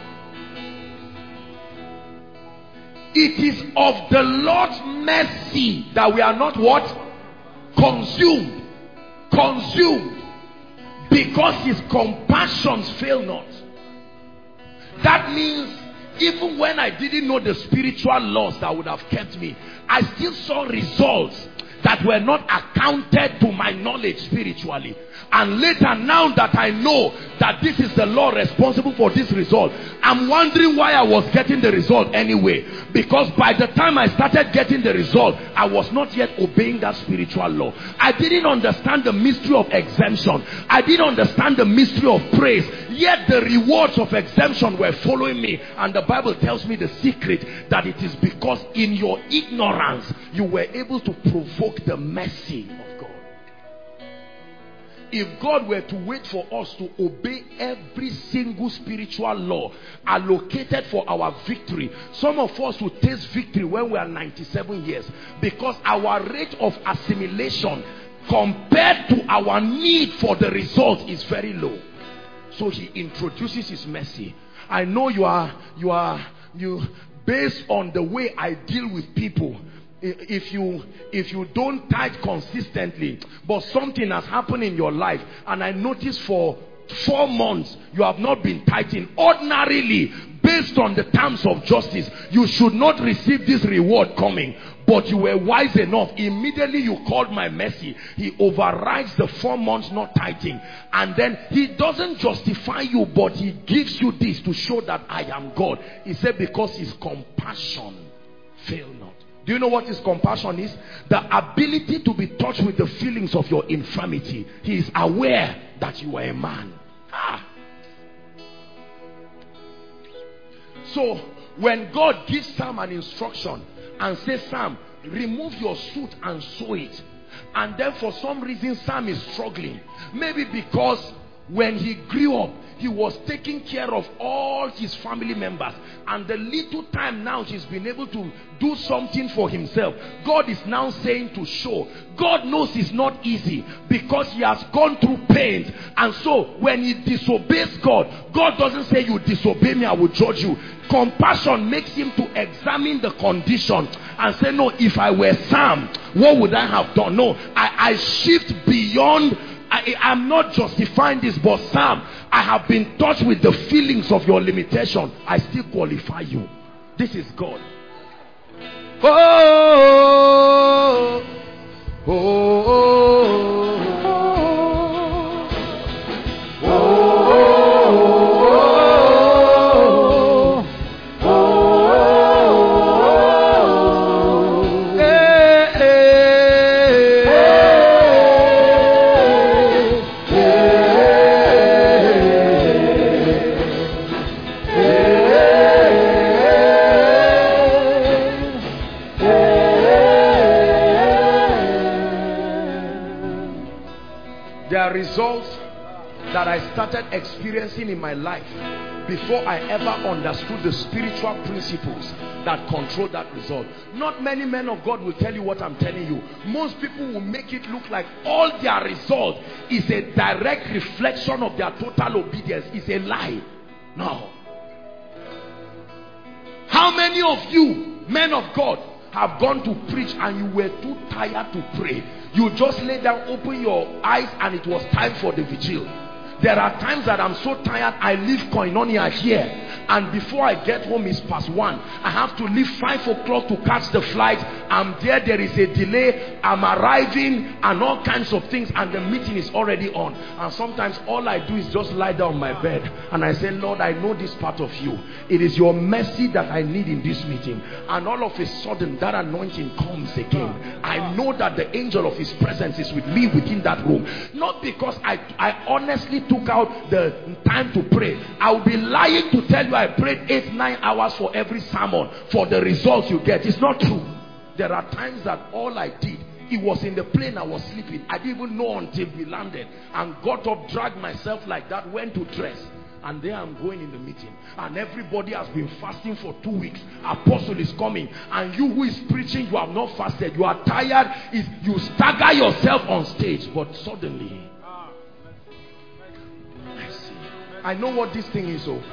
It is of the Lord's mercy that we are not what? Consumed. Consumed. Because His compassions fail not. That means even when I didn't know the spiritual laws that would have kept me, I still saw results that were not accounted to my knowledge spiritually. And later, now that I know that this is the Lord responsible for this result, I'm wondering why I was getting the result anyway. Because by the time I started getting the result, I was not yet obeying that spiritual law. I didn't understand the mystery of exemption. I didn't understand the mystery of praise. Yet the rewards of exemption were following me. And the Bible tells me the secret, that it is because in your ignorance, you were able to provoke the mercy of God. If God were to wait for us to obey every single spiritual law allocated for our victory, some of us will taste victory when we are 97 years, because our rate of assimilation compared to our need for the result is very low. So He introduces His mercy. I know you based on the way I deal with people, if you don't tithe consistently, but something has happened in your life, and I notice for 4 months you have not been tithing, ordinarily based on the terms of justice, you should not receive this reward coming. but you were wise enough. Immediately you called my mercy. He overrides the 4 months not tithing. And then he doesn't justify you, but he gives you this to show that I am God. He said, because his compassion fail not. Do you know what his compassion is? The ability to be touched with the feelings of your infirmity. He is aware that you are a man. So when God gives Sam an instruction and says, Sam, remove your suit and sew it, and then for some reason Sam is struggling, maybe because when he grew up he was taking care of all his family members, and the little time now he's been able to do something for himself, God is now saying to show, God knows it's not easy because he has gone through pains. And so when he disobeys God, God doesn't say, you disobey me, I will judge you. Compassion makes him to examine the condition and say, no, if I were Sam, what would I have done? No, I shift beyond. I'm not justifying this, but Sam, I have been touched with the feelings of your limitation. I still qualify you. This is God. Oh, oh, oh, oh, oh, oh, hey, results that I started experiencing in my life before I ever understood the spiritual principles that control that result. Not many men of God will tell you what I'm telling you. Most people will make it look like all their result is a direct reflection of their total obedience. It's a lie. No. How many of you, men of God, have gone to preach and you were too tired to pray? You just lay down, open your eyes, and it was time for the vigil. There are times that I'm so tired, I leave Koinonia here, and before I get home it's past 1. I have to leave 5 o'clock to catch the flight. I'm there is a delay, I'm arriving, and all kinds of things, and the meeting is already on. And sometimes all I do is just lie down on my bed and I say, Lord, I know this part of you. It is your mercy that I need in this meeting. And all of a sudden that anointing comes again. I know that the angel of his presence is with me within that room. Not because I honestly took out the time to pray. I will be lying to tell you I prayed 8-9 hours for every sermon for the results you get. It's not true. There are times that all I did, it was in the plane, I was sleeping. I didn't even know until we landed, and got up, dragged myself like that, went to dress, and there I'm going in the meeting, and everybody has been fasting for 2 weeks. Apostle is coming, and you who is preaching, you have not fasted, you are tired, you stagger yourself on stage. But suddenly I know what this thing is. Oh,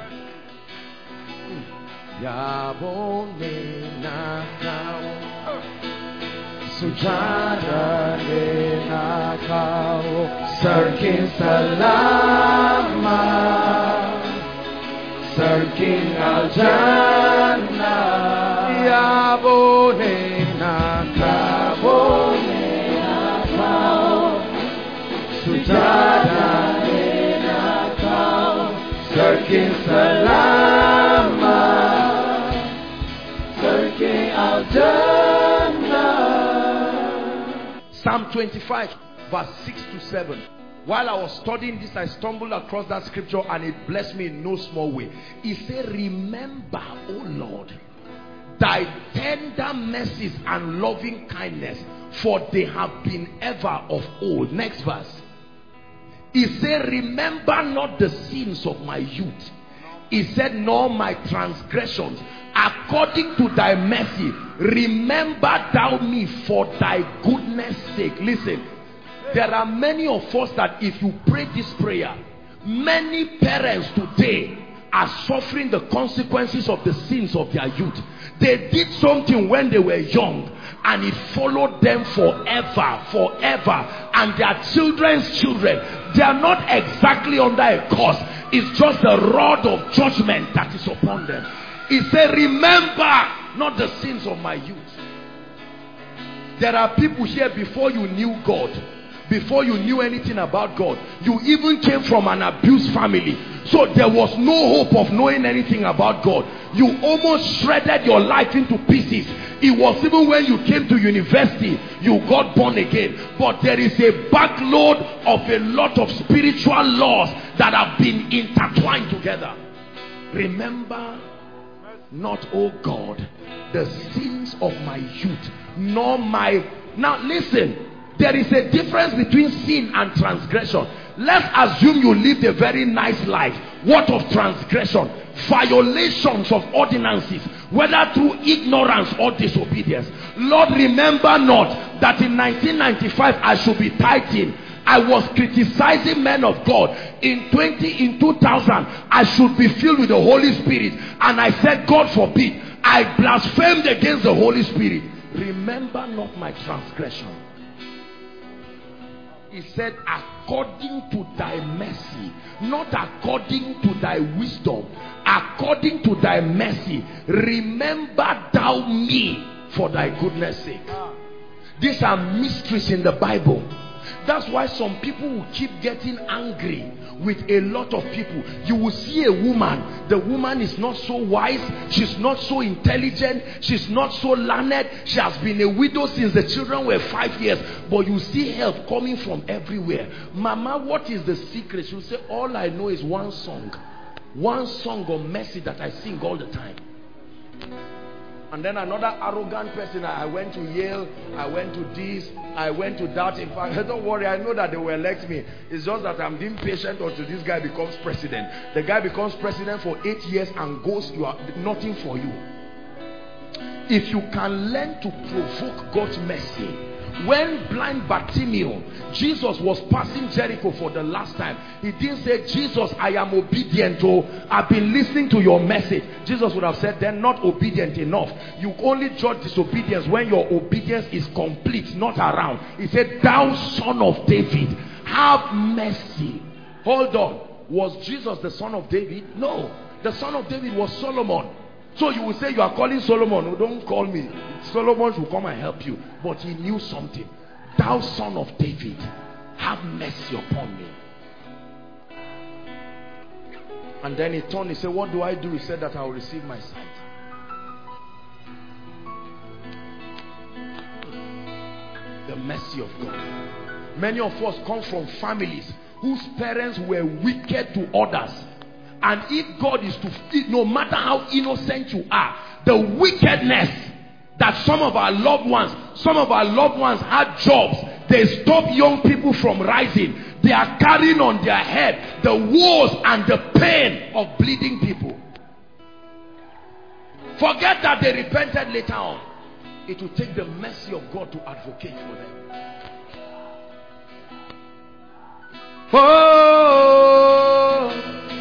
Sujada nakao sarkin salama sarkin aljana yabone nakao sujada nakao sarkin salama sarkin aljana. Psalm 25 verse 6 to 7. While I was studying this, I stumbled across that scripture and it blessed me in no small way. He said, remember, O Lord, thy tender mercies and loving kindness, for they have been ever of old. Next verse. He said, remember not the sins of my youth. He said, nor my transgressions. According to thy mercy, remember thou me for thy goodness sake. Listen, there are many of us that if you pray this prayer, many parents today are suffering the consequences of the sins of their youth. They did something when they were young and it followed them forever, and their children's children, they are not exactly under a curse. It's just the rod of judgment that is upon them. He said, remember not the sins of my youth. There are people here, before you knew God, before you knew anything about God, you even came from an abused family. So there was no hope of knowing anything about God. You almost shredded your life into pieces. It was even when you came to university, you got born again. But there is a backload of a lot of spiritual laws that have been intertwined together. Remember not, O God, the sins of my youth, nor my... Now listen, there is a difference between sin and transgression. Let's assume you lived a very nice life. What of transgression? Violations of ordinances, whether through ignorance or disobedience. Lord, remember not that in 1995 I should be tithing. I was criticizing men of God. In 2000 I should be filled with the Holy Spirit, and I said, God forbid, I blasphemed against the Holy Spirit. Remember not my transgression. He said, according to thy mercy, not according to thy wisdom, according to thy mercy, remember thou me for thy goodness sake. These are mysteries in the Bible. That's why some people will keep getting angry with a lot of people. You will see a woman, the woman is not so wise, she's not so intelligent, she's not so learned, she has been a widow since the children were 5 years, but you see help coming from everywhere. Mama, what is the secret? She'll say, all I know is one song of mercy that I sing all the time. And then another arrogant person, I went to Yale, I went to this, I went to that. In fact, don't worry, I know that they will elect me. It's just that I'm being patient until this guy becomes president. The guy becomes president for 8 years and goes, you are nothing for you. If you can learn to provoke God's mercy. When blind Bartimaeus, Jesus was passing Jericho for the last time, he didn't say, Jesus, I am obedient, oh, I've been listening to your message. Jesus would have said, then not obedient enough. You only judge disobedience when your obedience is complete, not around. He said, thou son of David, have mercy. Hold on. Was Jesus the son of David? No. The son of David was Solomon. So you will say, you are calling Solomon. No, don't call me. Solomon will come and help you. But he knew something. Thou son of David, have mercy upon me. And then he turned, he said, what do I do? He said that I will receive my sight. The mercy of God. Many of us come from families whose parents were wicked to others. And if God is to, no matter how innocent you are, the wickedness that some of our loved ones had jobs, they stop young people from rising. They are carrying on their head the woes and the pain of bleeding people. Forget that they repented later on. It will take the mercy of God to advocate for them. Oh,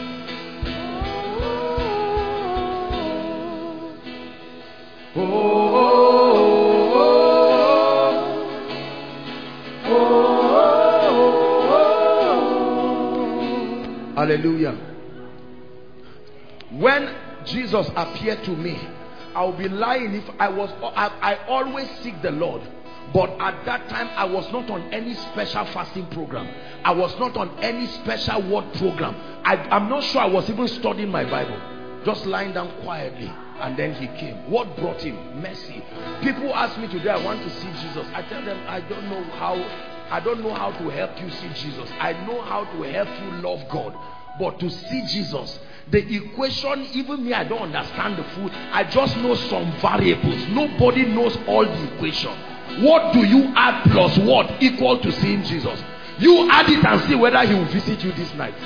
oh, oh, oh. Hallelujah. When Jesus appeared to me, I would be lying if I always seek the Lord. But at that time, I was not on any special fasting program. I was not on any special word program. I'm not sure I was even studying my Bible. Just lying down quietly. And then he came. What brought him? Mercy. People ask me today, I want to see Jesus. I tell them, I don't know how to help you see Jesus. I know how to help you love God. But to see Jesus, the equation, even me, I don't understand the full. I just know some variables. Nobody knows all the equation. What do you add plus what equal to seeing Jesus? You add it and see whether he will visit you this night.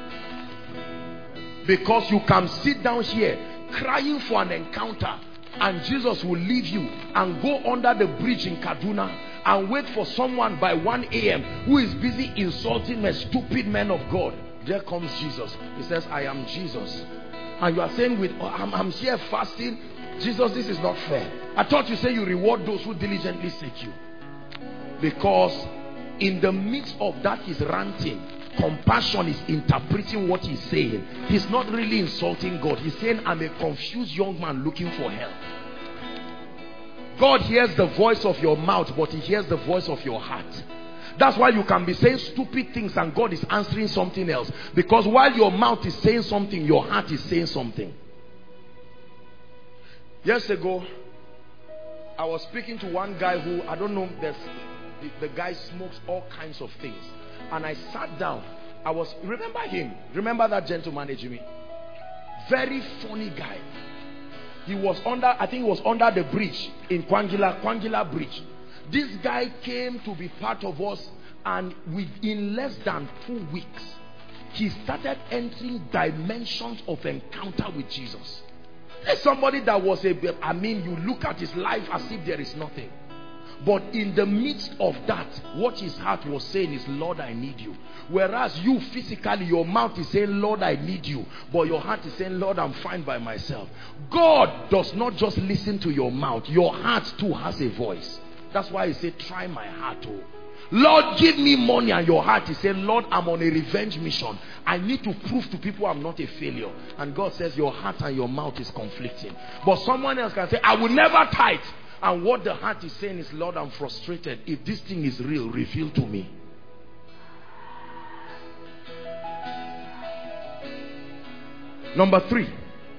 Because you can sit down here crying for an encounter, and Jesus will leave you and go under the bridge in Kaduna and wait for someone by 1 a.m. who is busy insulting the stupid men of God. There comes Jesus. He says, I am Jesus. And you are saying, I'm here fasting. Jesus, this is not fair. I thought you say you reward those who diligently seek you. Because in the midst of that he's ranting, compassion is interpreting what he's saying. He's not really insulting God. He's saying, I'm a confused young man looking for help. God hears the voice of your mouth, but he hears the voice of your heart. That's why you can be saying stupid things and God is answering something else. Because while your mouth is saying something, your heart is saying something. Years ago, I was speaking to one guy who, I don't know, the guy smokes all kinds of things. And I sat down. Remember him? Remember that gentleman, Ejimi? Very funny guy. He was I think he was under the bridge in Kwangila Bridge. This guy came to be part of us, and within less than 2 weeks, he started entering dimensions of encounter with Jesus. There's somebody that was you look at his life as if there is nothing. But in the midst of that, what his heart was saying is, Lord, I need you. Whereas you physically, your mouth is saying, Lord, I need you. But your heart is saying, Lord, I'm fine by myself. God does not just listen to your mouth. Your heart too has a voice. That's why he said, try my heart. Oh. Lord, give me money. And your heart is saying, Lord, I'm on a revenge mission. I need to prove to people I'm not a failure. And God says, your heart and your mouth is conflicting. But someone else can say, I will never tithe. And what the heart is saying is, Lord, I'm frustrated. If this thing is real, reveal to me. Number 3.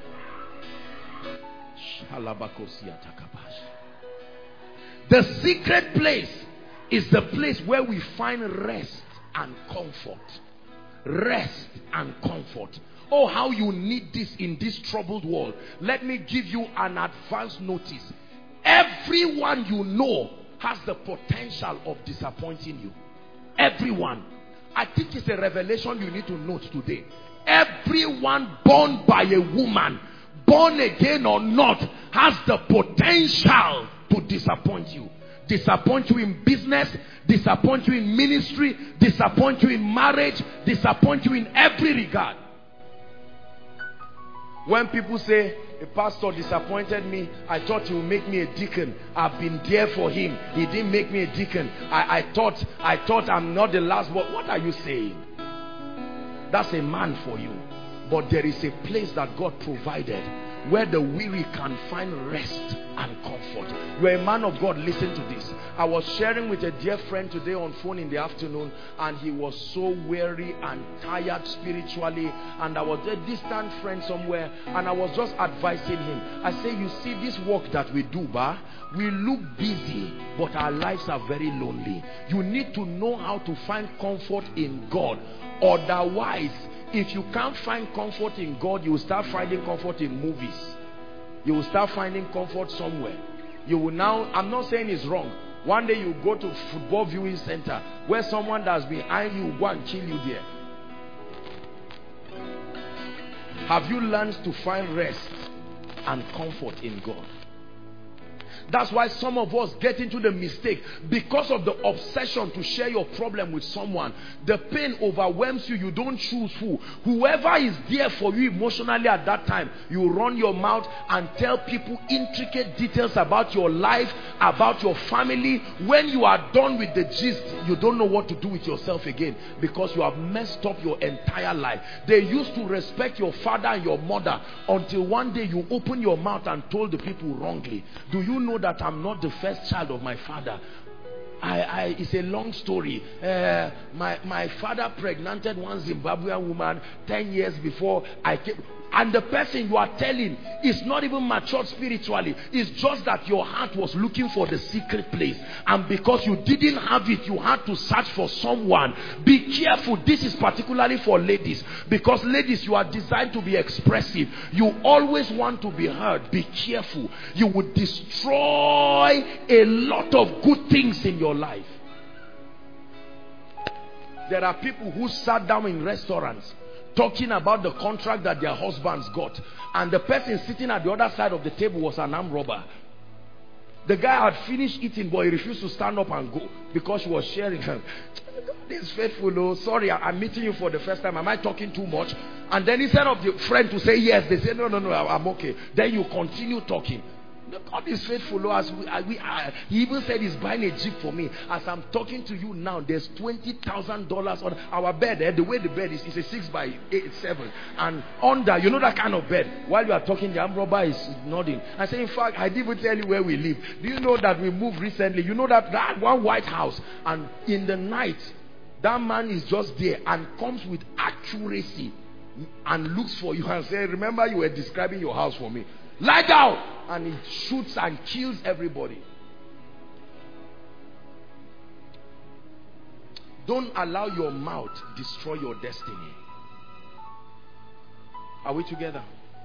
The secret place is the place where we find rest and comfort. Rest and comfort. Oh, how you need this in this troubled world. Let me give you an advance notice. Everyone you know has the potential of disappointing you. Everyone. I think it's a revelation you need to note today. Everyone born by a woman, born again or not, has the potential to disappoint you. Disappoint you in business, disappoint you in ministry, disappoint you in marriage, disappoint you in every regard. When people say, a pastor disappointed me, I thought he would make me a deacon. I've been there for him. He didn't make me a deacon. I thought I'm not the last one. What are you saying? That's a man for you. But there is a place that God provided where the weary can find rest and comfort. You're a man of God, listen to this. I was sharing with a dear friend today on phone in the afternoon, and he was so weary and tired spiritually, and I was a distant friend somewhere, and I was just advising him. I say, you see this work that we do, we look busy, but our lives are very lonely. You need to know how to find comfort in God. Otherwise, if you can't find comfort in God, you will start finding comfort in movies. You will start finding comfort somewhere. You will now, I'm not saying it's wrong. One day you go to football viewing center where someone that's behind you will go and kill you there. Have you learned to find rest and comfort in God? That's why some of us get into the mistake because of the obsession to share your problem with someone. The pain overwhelms you. You don't choose who. Whoever is there for you emotionally at that time, you run your mouth and tell people intricate details about your life, about your family. When you are done with the gist, you don't know what to do with yourself again because you have messed up your entire life. They used to respect your father and your mother until one day you open your mouth and told the people wrongly. Do you know that I'm not the first child of my father? It's a long story. My father pregnanted one Zimbabwean woman 10 years before I came. And the person you are telling is not even matured spiritually. It's just that your heart was looking for the secret place. And because you didn't have it, you had to search for someone. Be careful. This is particularly for ladies. Because ladies, you are designed to be expressive. You always want to be heard. Be careful. You would destroy a lot of good things in your life. There are people who sat down in restaurants talking about the contract that their husbands got, and the person sitting at the other side of the table was an armed robber. The guy had finished eating, but he refused to stand up and go because she was sharing her. God is faithful. Oh, sorry, I'm meeting you for the first time. Am I talking too much? And then instead of the friend to say yes, they say no, I'm okay. Then you continue talking. God is faithful. As he even said he's buying a Jeep for me. As I'm talking to you now, there's $20,000 on our bed. The way the bed is, it's a 6x7, and under, you know that kind of bed. While you are talking, the arm robber is nodding. I say, in fact, I didn't even tell you where we live. Do you know that we moved recently? You know that one white house, and in the night, that man is just there and comes with accuracy and looks for you and say, remember you were describing your house for me. Lie down! And he shoots and kills everybody. Don't allow your mouth destroy your destiny. Are we together?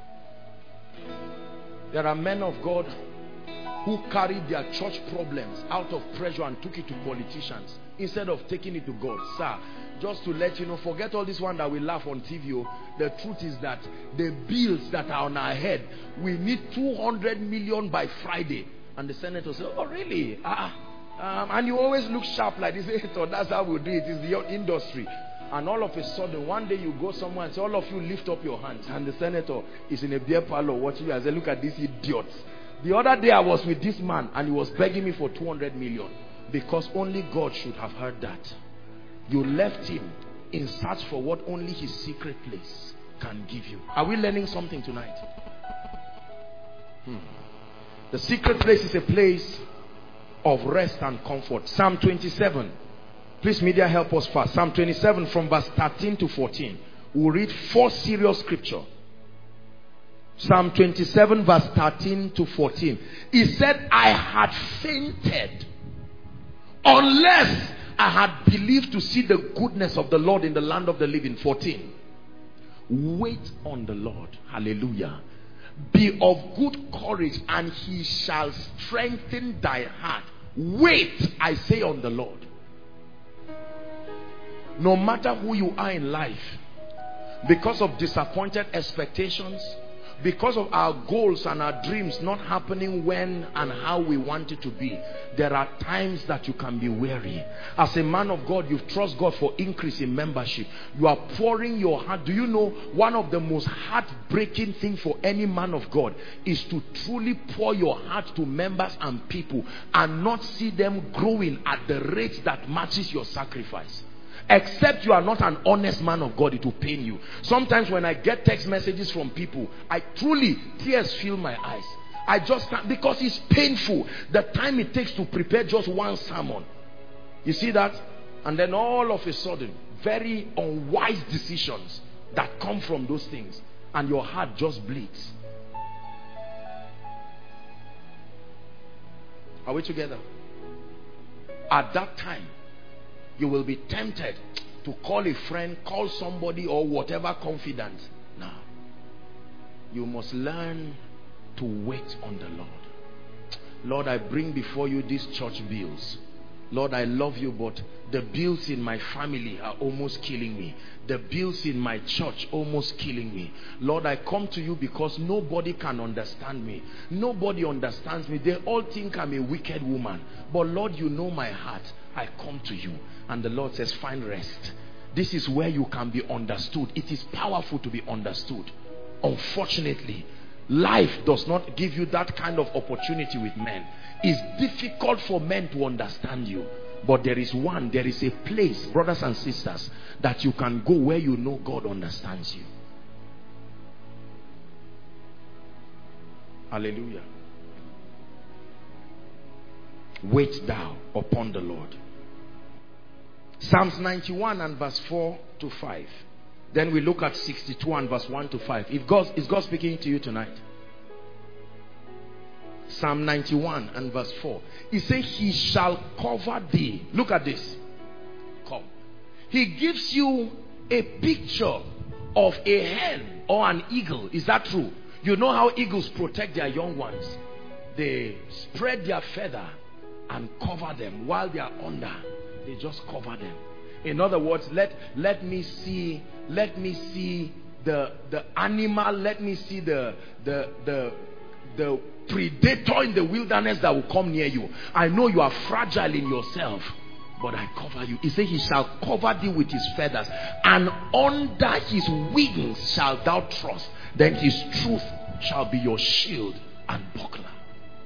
There are men of God who carried their church problems out of pressure and took it to politicians instead of taking it to God. Sir, just to let you know, forget all this one that we laugh on TV. The truth is that the bills that are on our head, we need 200 million by Friday. And the senator said, oh really? And you always look sharp like this. So that's how we do it. It's the industry. And all of a sudden, one day you go somewhere and say, all of you lift up your hands. And the senator is in a beer parlor watching you and say, look at these idiots. The other day I was with this man and he was begging me for 200 million. Because only God should have heard that. You left him in search for what only his secret place can give you. Are we learning something tonight? The secret place is a place of rest and comfort. Psalm 27. Please media, help us fast. Psalm 27 from verse 13 to 14. We'll read 4 serious scriptures. Psalm 27 verse 13 to 14. He said, I had fainted unless I had believed to see the goodness of the Lord in the land of the living. 14. Wait on the Lord. Hallelujah. Be of good courage and he shall strengthen thy heart. Wait, I say, on the Lord. No matter who you are in life, because of disappointed expectations, because of our goals and our dreams not happening when and how we want it to be, there are times that you can be weary. As a man of God, you trust God for increase in membership. You are pouring your heart. Do you know one of the most heartbreaking things for any man of God is to truly pour your heart to members and people and not see them growing at the rate that matches your sacrifice? Except you are not an honest man of God, it will pain you. Sometimes when I get text messages from people, I truly, tears fill my eyes. I just can't, because it's painful. The time it takes to prepare just one sermon. You see that? And then all of a sudden, very unwise decisions that come from those things. And your heart just bleeds. Are we together? At that time, you will be tempted to call a friend, call somebody or whatever confidant. Now, you must learn to wait on the Lord. Lord, I bring before you these church bills. Lord, I love you, but the bills in my family are almost killing me. The bills in my church almost killing me. Lord, I come to you because nobody can understand me. Nobody understands me. They all think I'm a wicked woman. But Lord, you know my heart. I come to you. And the Lord says, find rest. This is where you can be understood. It is powerful to be understood. Unfortunately, life does not give you that kind of opportunity with men. It's difficult for men to understand you. But there is a place, brothers and sisters, that you can go where you know God understands you. Hallelujah. Wait thou upon the Lord. Psalms 91 and verse 4 to 5. Then we look at 62 and verse 1 to 5. Is God speaking to you tonight? Psalm 91 and verse 4. He says, he shall cover thee. Look at this. Come. He gives you a picture of a hen or an eagle. Is that true? You know how eagles protect their young ones. They spread their feather and cover them while they are under. They just cover them. In other words, let me see the animal, let me see the predator in the wilderness that will come near you. I know you are fragile in yourself, but I cover you. He said, he shall cover thee with his feathers, and under his wings shalt thou trust. Then his truth shall be your shield and buckler.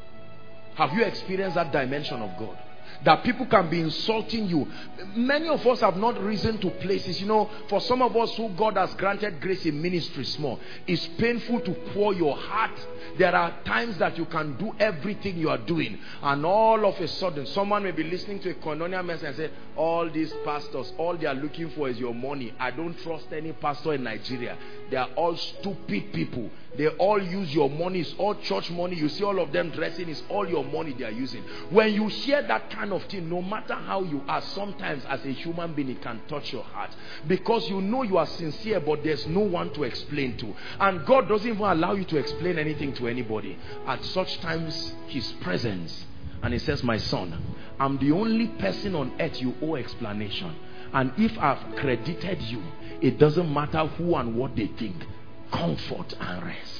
Have you experienced that dimension of God? That people can be insulting you. Many of us have not risen to places. You know, for some of us who God has granted grace in ministry small, it's painful to pour your heart. There are times that you can do everything you are doing, and all of a sudden someone may be listening to a Koinonia message and say, all these pastors, all they are looking for is your money. I don't trust any pastor in Nigeria. They are all stupid people. They all use your money. It's all church money. You see all of them dressing. It's all your money they are using. When you hear that kind of thing, no matter how you are, sometimes as a human being it can touch your heart, because you know you are sincere, but there's no one to explain to, and God doesn't even allow you to explain anything to anybody. At such times, his presence, and he says, my son, I'm the only person on earth you owe explanation, and if I've credited you, it doesn't matter who and what they think. Comfort and rest.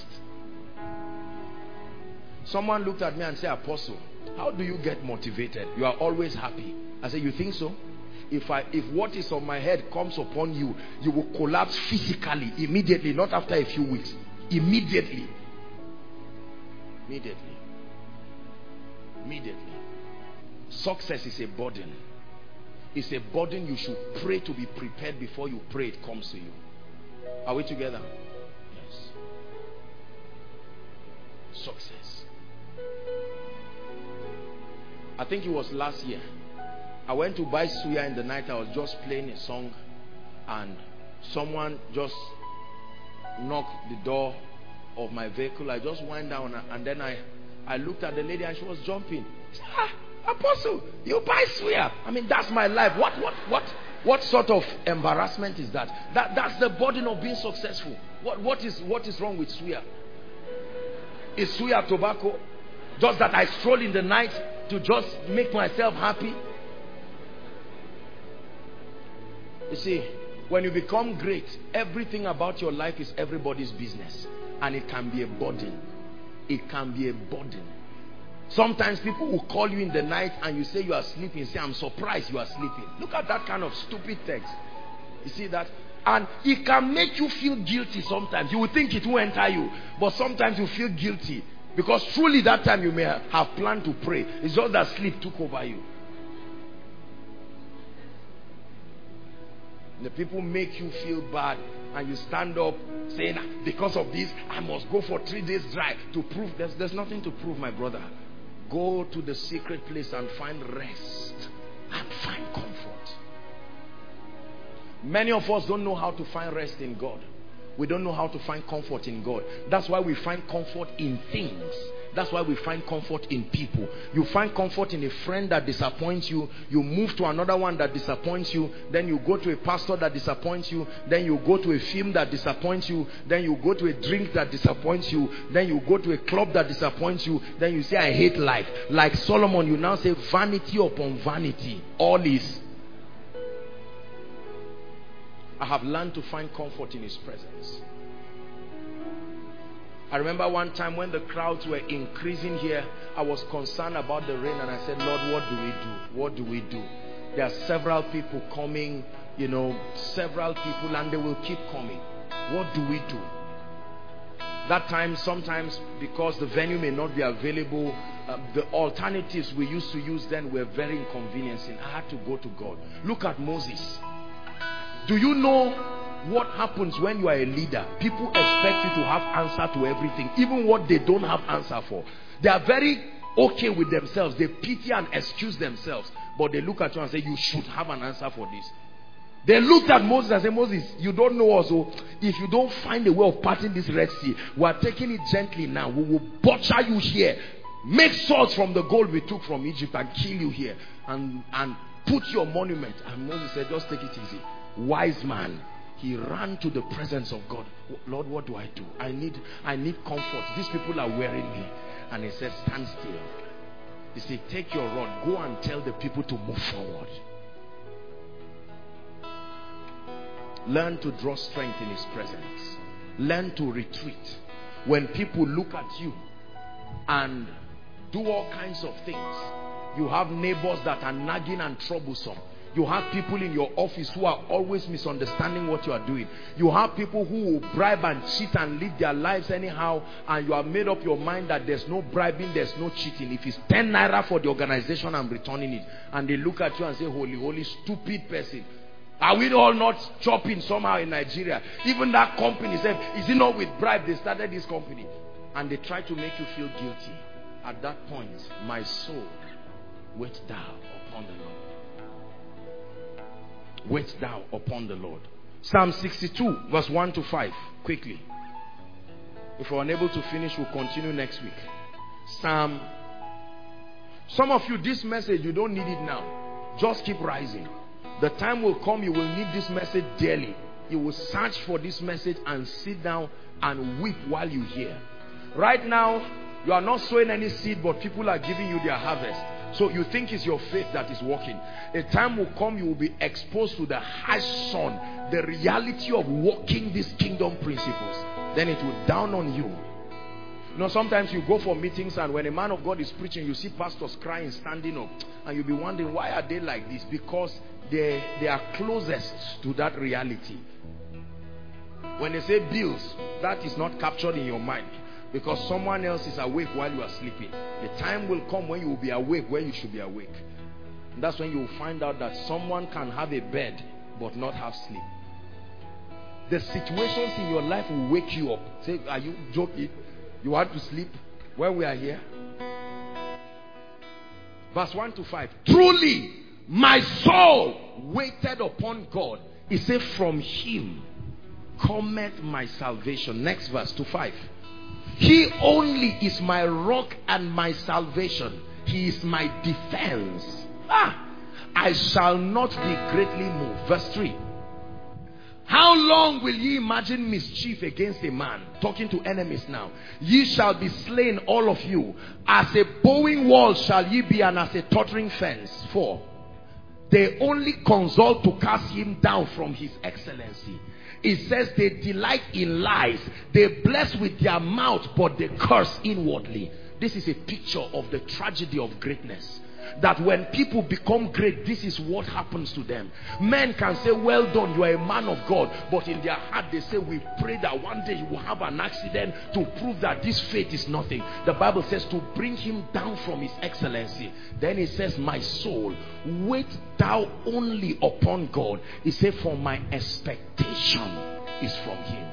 Someone looked at me and said, Apostle, how do you get motivated? You are always happy. I said, you think so? If what is on my head comes upon you, you will collapse physically immediately, not after a few weeks. Immediately. Immediately. Immediately. Success is a burden. It's a burden you should pray to be prepared before you pray it comes to you. Are we together? Yes. Success. I think it was last year. I went to buy suya in the night. I was just playing a song, and someone just knocked the door of my vehicle. I just went down, and then I looked at the lady, and she was jumping. She said, Apostle, you buy suya? I mean, that's my life. What sort of embarrassment is that? That's the burden of being successful. What is wrong with suya? Is suya tobacco? Just that I stroll in the night to just make myself happy? You see, when you become great, everything about your life is everybody's business, and it can be a burden. It can be a burden. Sometimes people will call you in the night and you say you are sleeping. Say, I'm surprised you are sleeping. Look at that kind of stupid text. You see that? And it can make you feel guilty sometimes. You will think it will enter you, but sometimes you feel guilty, because truly that time you may have planned to pray. It's just that sleep took over you. The people make you feel bad, and you stand up saying, because of this I must go for 3 days drive to prove. There's nothing to prove, my brother. Go to the secret place and find rest and find comfort. Many of us don't know how to find rest in God. We don't know how to find comfort in God. That's why we find comfort in things. That's why we find comfort in people. You find comfort in a friend that disappoints you. You move to another one that disappoints you. Then you go to a pastor that disappoints you. Then you go to a film that disappoints you. Then you go to a drink that disappoints you. Then you go to a club that disappoints you. Then you say, I hate life. Like Solomon, you now say, vanity upon vanity. All is. I have learned to find comfort in his presence. I remember one time when the crowds were increasing here, I was concerned about the rain, and I said, Lord, what do we do? What do we do? There are several people coming, you know, several people, and they will keep coming. What do we do? That time, sometimes, because the venue may not be available, the alternatives we used to use then were very inconveniencing. I had to go to God. Look at Moses. Do you know what happens when you are a leader? People expect you to have answer to everything, even what they don't have answer for. They are very okay with themselves. They pity and excuse themselves, but they look at you and say, you should have an answer for this. They looked at Moses and said, Moses, you don't know us. So if you don't find a way of parting this Red Sea, we are taking it gently now. We will butcher you here, make swords from the gold we took from Egypt, and kill you here, and put your monument. And Moses said, just take it easy. Wise man. He ran to the presence of God. Lord, what do I do? I need comfort. These people are wearing me. And he said, stand still. He said, take your rod. Go and tell the people to move forward. Learn to draw strength in his presence. Learn to retreat. When people look at you and do all kinds of things, you have neighbors that are nagging and troublesome. You have people in your office who are always misunderstanding what you are doing. You have people who will bribe and cheat and live their lives anyhow, and you have made up your mind that there's no bribing, there's no cheating. If it's 10 naira for the organization, I'm returning it. And they look at you and say, holy, stupid person. Are we all not chopping somehow in Nigeria? Even that company said, is it not with bribe they started this company? And they try to make you feel guilty. At that point, my soul, wait thou upon the Lord. Wait thou upon the Lord. Psalm 62 verse 1 to 5. Quickly. If we're unable to finish, we'll continue next week. Some of you, this message, you don't need it now. Just keep rising. The time will come, you will need this message dearly. You will search for this message and sit down and weep while you hear. Right now, you are not sowing any seed, but people are giving you their harvest. So you think it's your faith that is working. A time will come, you will be exposed to the harsh sun, the reality of walking these kingdom principles. Then it will down on you. You know, sometimes you go for meetings, and when a man of God is preaching, you see pastors crying, standing up, and you'll be wondering, why are they like this? Because they are closest to that reality. When they say bills, that is not captured in your mind, because someone else is awake while you are sleeping. The time will come when you will be awake where you should be awake. And that's when you will find out that someone can have a bed but not have sleep. The situations in your life will wake you up. Say, are you joking? You want to sleep when we are here? Verse 1 to 5. Truly, my soul waited upon God. He said, from him cometh my salvation. Next verse, to 5. He only is my rock and my salvation. He is my defense. I shall not be greatly moved. Verse 3. How long will ye imagine mischief against a man? Talking to enemies now. Ye shall be slain, all of you. As a bowing wall shall ye be, and as a tottering fence. 4. They only consult to cast him down from his excellency. It says they delight in lies. They bless with their mouth, but they curse inwardly. This is a picture of the tragedy of greatness. That when people become great, this is what happens to them. Men can say, well done, you are a man of God. But in their heart they say, we pray that one day you will have an accident to prove that this faith is nothing. The Bible says to bring him down from his excellency. Then it says, my soul, wait thou only upon God. It says, for my expectation is from him.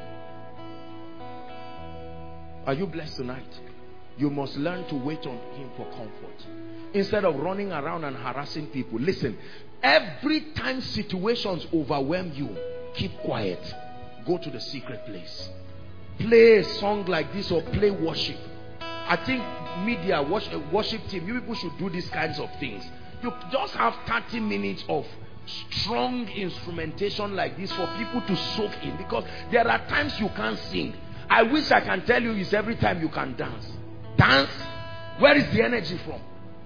Are you blessed tonight? You must learn to wait on him for comfort. Instead of running around and harassing people. Listen, every time situations overwhelm you, keep quiet. Go to the secret place. Play a song like this or play worship. I think media, worship team, you people should do these kinds of things. You just have 30 minutes of strong instrumentation like this for people to soak in. Because there are times you can't sing. I wish I can tell you it's every time you can dance. Dance? Where is the energy from?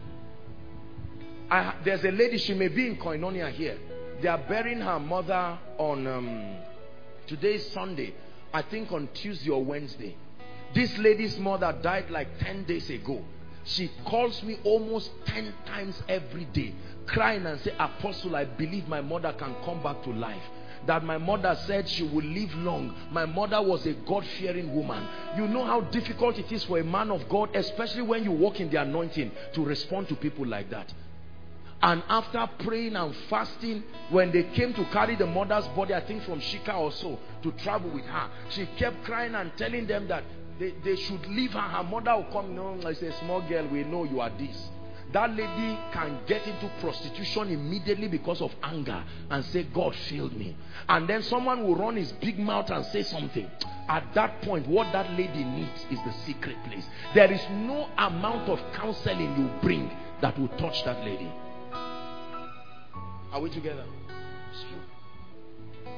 There's a lady, she may be in Koinonia here. They are burying her mother on today's Sunday, I think on Tuesday or Wednesday. This lady's mother died like 10 days ago. She calls me almost 10 times every day, crying and say, Apostle, I believe my mother can come back to life. That my mother said she will live long. My mother was a God-fearing woman. You know how difficult it is for a man of God, especially when you walk in the anointing, to respond to people like that. And after praying and fasting, when they came to carry the mother's body, I think from Shika or so, to travel with her, she kept crying and telling them that they should leave her. Her mother will come, no, I say, small girl, we know you are this. That lady can get into prostitution immediately because of anger and say, God failed me. And then someone will run his big mouth and say something. At that point, what that lady needs is the secret place. There is no amount of counseling you bring that will touch that lady. Are we together? It's true.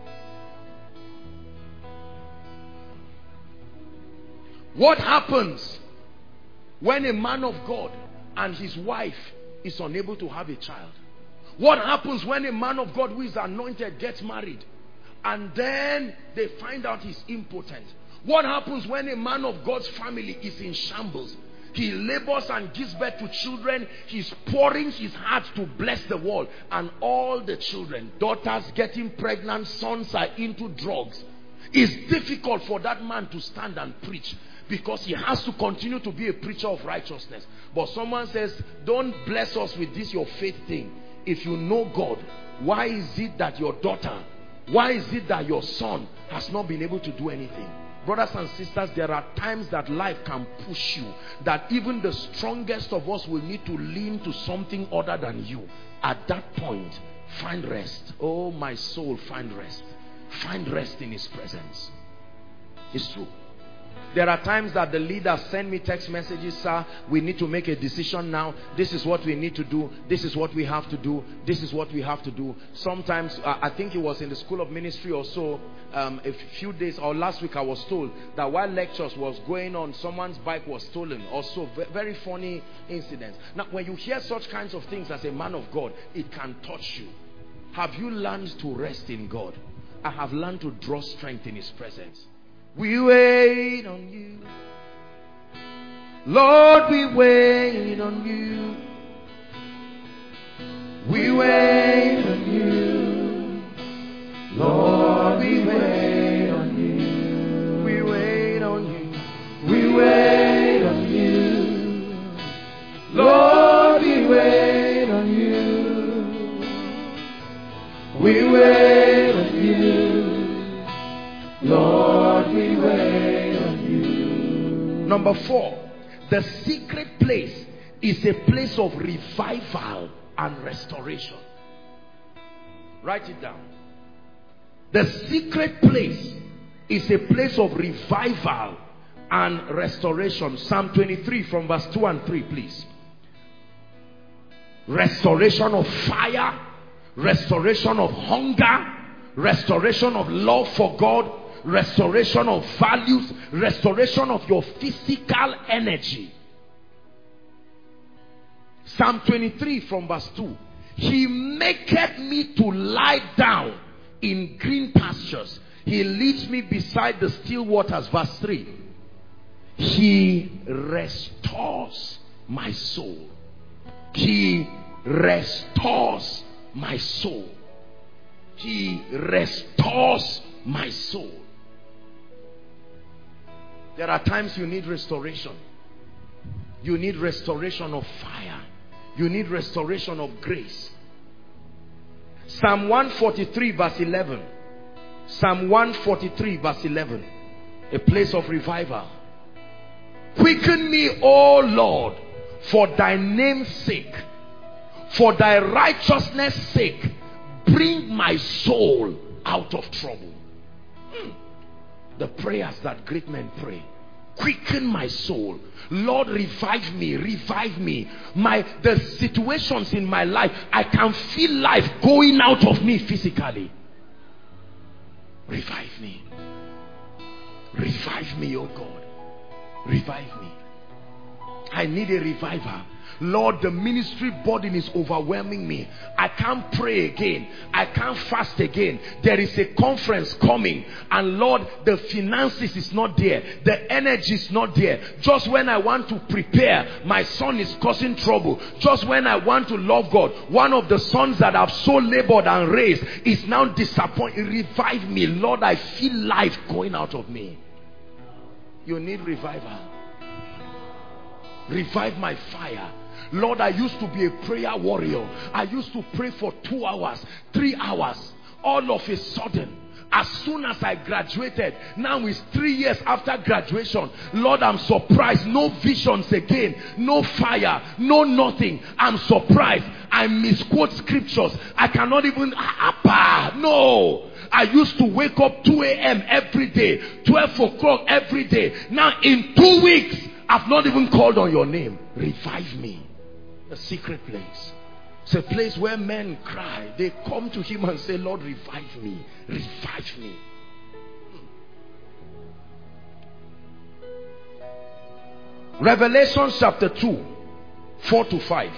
What happens when a man of God and his wife is unable to have a child? What happens when a man of God who is anointed gets married and then they find out he's impotent? What happens when a man of God's family is in shambles? He labors and gives birth to children. He's pouring his heart to bless the world. And all the children, daughters getting pregnant, sons are into drugs. It's difficult for that man to stand and preach, because he has to continue to be a preacher of righteousness. But someone says, don't bless us with this your faith thing. If you know God, why is it that your daughter, why is it that your son has not been able to do anything? Brothers and sisters, there are times that life can push you, that even the strongest of us will need to lean to something other than you. At that point, find rest. Oh, my soul, find rest. Find rest in his presence. It's true. There are times that the leaders send me text messages, sir, we need to make a decision now. This is what we need to do. This is what we have to do. This is what we have to do. Sometimes, I think it was in the school of ministry or so, a few days or last week I was told that while lectures was going on, someone's bike was stolen. Also, very funny incidents. Now, when you hear such kinds of things as a man of God, it can touch you. Have you learned to rest in God? I have learned to draw strength in his presence. We wait on you, Lord, we wait on you. We wait on you, Lord, we wait on you. We wait on you. We wait on you, Lord, we wait on you. We wait on you, Lord, we wait on you. Number 4, the secret place is a place of revival and restoration. Write it down. The secret place is a place of revival and restoration. Psalm 23 from verse 2 and 3, please. Restoration of fire, restoration of hunger, restoration of love for God, restoration of values, restoration of your physical energy. Psalm 23 from verse 2. He maketh me to lie down in green pastures. He leads me beside the still waters. Verse 3. He restores my soul. He restores my soul. He restores my soul. There are times you need restoration. You need restoration of fire. You need restoration of grace. Psalm 143 verse 11. Psalm 143 verse 11. A place of revival. Quicken me, O Lord, for thy name's sake. For thy righteousness' sake. Bring my soul out of trouble. The prayers that great men pray. Quicken my soul. Lord, revive me. Revive me. The situations in my life, I can feel life going out of me physically. Revive me. Revive me, oh God. Revive me. I need a revival. Lord, the ministry burden is overwhelming me. I can't pray again. I can't fast again. There is a conference coming, and Lord, the finances is not there. The energy is not there. Just when I want to prepare, my son is causing trouble. Just when I want to love God, one of the sons that I've so labored and raised is now disappointed. Revive me. Lord, I feel life going out of me. You need revival. Revive my fire. Lord, I used to be a prayer warrior. I used to pray for 2 hours, 3 hours. All of a sudden, as soon as I graduated, now it's 3 years after graduation, Lord, I'm surprised. No visions again, no fire, no nothing. I'm surprised. I misquote scriptures. I cannot even, no. I used to wake up 2 a.m. every day, 12 o'clock every day. Now in 2 weeks, I've not even called on your name. Revive me. The secret place. It's a place where men cry. They come to him and say, Lord, revive me. Revive me. Revelation chapter 2, 4-5.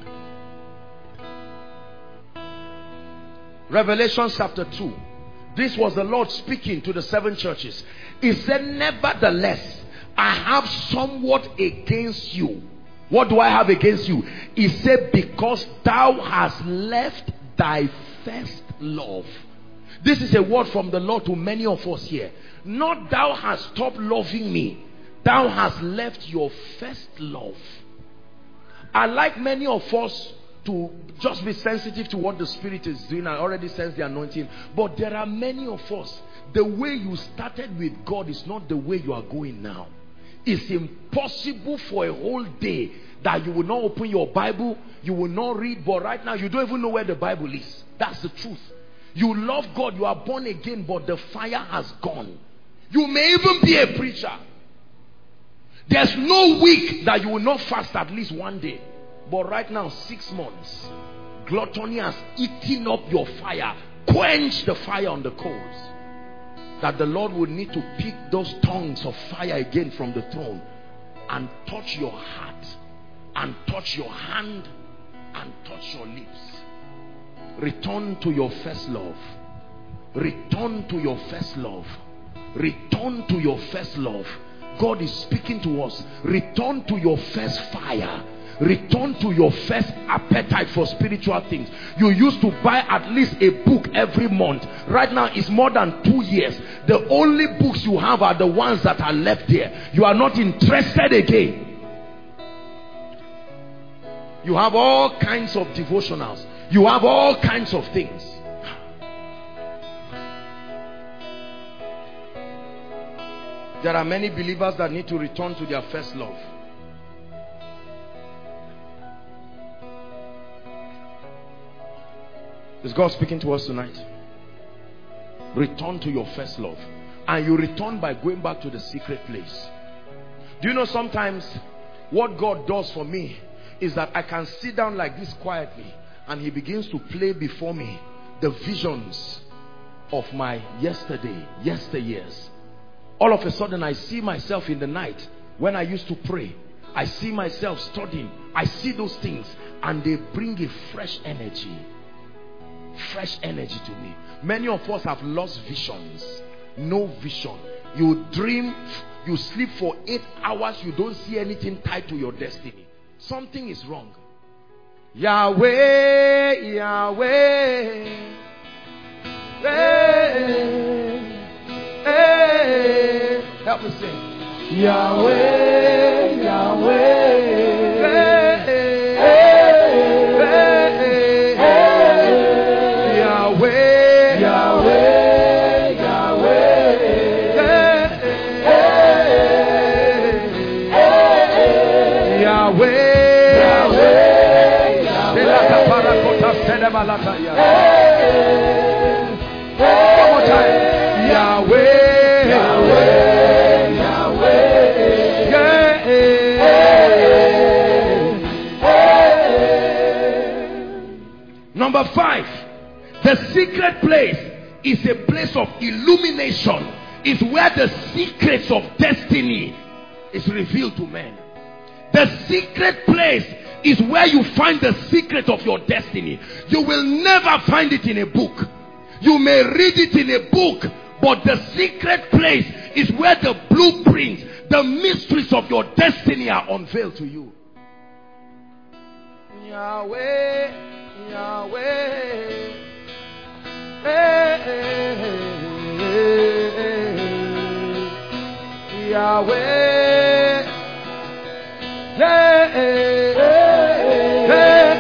Revelation chapter 2. This was the Lord speaking to the 7 churches. He said, nevertheless, I have somewhat against you. What do I have against you? He said, because thou hast left thy first love. This is a word from the Lord to many of us here. Not thou hast stopped loving me. Thou hast left your first love. I like many of us to just be sensitive to what the Spirit is doing. I already sense the anointing. But there are many of us, the way you started with God is not the way you are going now. It's impossible for a whole day that you will not open your Bible, you will not read, but right now you don't even know where the Bible is. That's the truth. You love God, you are born again, but the fire has gone. You may even be a preacher. There's no week that you will not fast at least one day. But right now, 6 months, gluttony has eaten up your fire. Quench the fire on the coals. That the Lord will need to pick those tongues of fire again from the throne and touch your heart, and touch your hand, and touch your lips. Return to your first love. Return to your first love. Return to your first love. God is speaking to us. Return to your first fire. Return to your first appetite for spiritual things. You used to buy at least a book every month. Right now it's more than 2 years. The only books you have are the ones that are left there. You are not interested again. You have all kinds of devotionals. You have all kinds of things. There are many believers that need to return to their first love. Is God speaking to us tonight? Return to your first love. And you return by going back to the secret place. Do you know sometimes what God does for me is that I can sit down like this quietly and he begins to play before me the visions of my yesteryears. All of a sudden I see myself in the night when I used to pray. I see myself studying. I see those things and they bring a fresh energy. Fresh energy to me. Many of us have lost visions. No vision. You dream, you sleep for 8 hours, you don't see anything tied to your destiny. Something is wrong. Yahweh, Yahweh, hey, hey. Help me sing. Yahweh, Yahweh, hey, hey, hey, hey. Yahweh, Yahweh, Yahweh, hey, hey, Yahweh. One more time. Yahweh, Yahweh, Yahweh, Yahweh. Number 5, the secret place is a place of illumination. It's where the secrets of destiny is revealed to men. The secret place is where you find the secret of your destiny. You will never find it in a book. You may read it in a book, but the secret place is where the blueprints, the mysteries of your destiny are unveiled to you. Yahweh, Yahweh, hey, hey, hey, Yahweh, hey, hey, hey,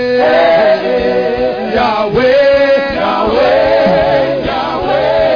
hey, Yahweh, Yahweh, Yahweh,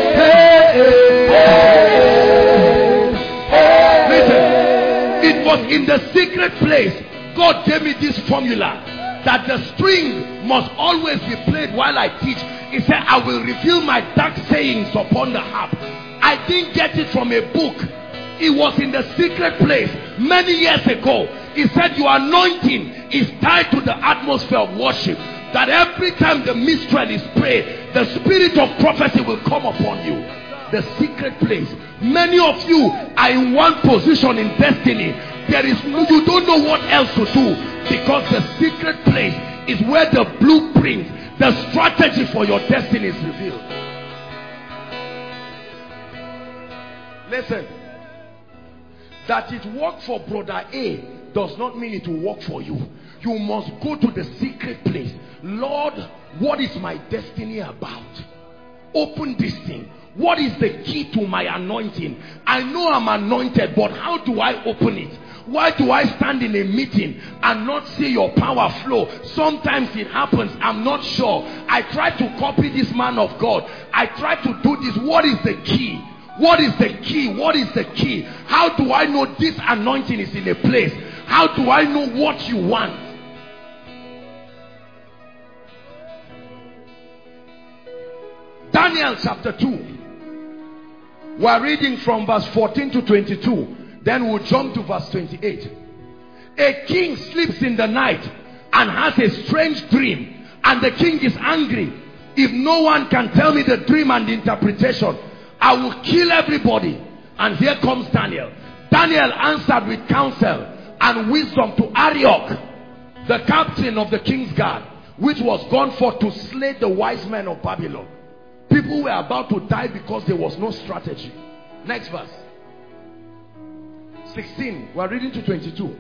hey, hey. Listen, it was in the secret place God gave me this formula that the string must always be played while I teach. He said, I will reveal my dark sayings upon the harp. I didn't get it from a book. It was in the secret place many years ago. He said your anointing is tied to the atmosphere of worship. That every time the minstrel is prayed, the spirit of prophecy will come upon you. The secret place. Many of you are in one position in destiny. You don't know what else to do, because the secret place is where the blueprint, the strategy for your destiny is revealed. Listen. That it worked for brother A does not mean it will work for you. You must go to the secret place. Lord, what is my destiny about? Open this thing. What is the key to my anointing? I know I'm anointed, but how do I open it? Why do I stand in a meeting and not see your power flow? Sometimes it happens, I'm not sure. I try to copy this man of God. I try to do this. What is the key? What is the key? What is the key? How do I know this anointing is in a place? How do I know what you want? Daniel chapter 2. We're reading from verse 14 to 22. Then we'll jump to verse 28. A king sleeps in the night and has a strange dream, and the king is angry. If no one can tell me the dream and the interpretation, I will kill everybody. And here comes Daniel. Daniel answered with counsel and wisdom to Arioch, the captain of the king's guard, which was gone forth to slay the wise men of Babylon. People were about to die because there was no strategy. Next verse. 16. We're reading to 22.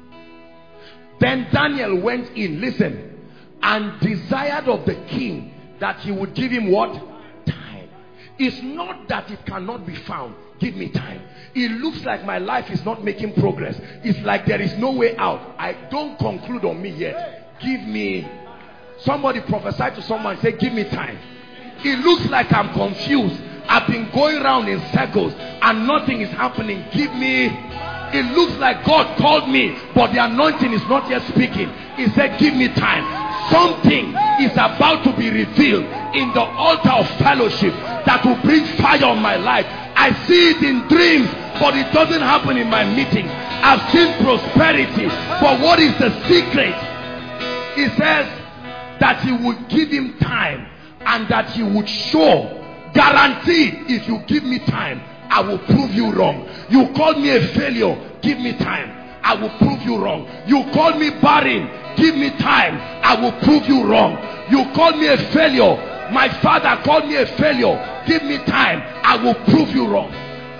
Then Daniel went in, listen, and desired of the king that he would give him what? Time. It's not that it cannot be found. Give me time. It looks like my life is not making progress. It's like there is no way out. I don't conclude on me yet. Give me. Somebody prophesy to someone, say, give me time. It looks like I'm confused. I've been going around in circles and nothing is happening. Give me. It looks like God called me, but the anointing is not yet speaking. He said, give me time. Something is about to be revealed in the altar of fellowship that will bring fire on my life. I see it in dreams, but it doesn't happen in my meeting. I've seen prosperity, but what is the secret? He says that he would give him time and that he would show. Guaranteed, if you give me time, I will prove you wrong. You called me a failure, give me time, I will prove you wrong. You called me barren, give me time, I will prove you wrong. You called me a failure, my father called me a failure, give me time, I will prove you wrong.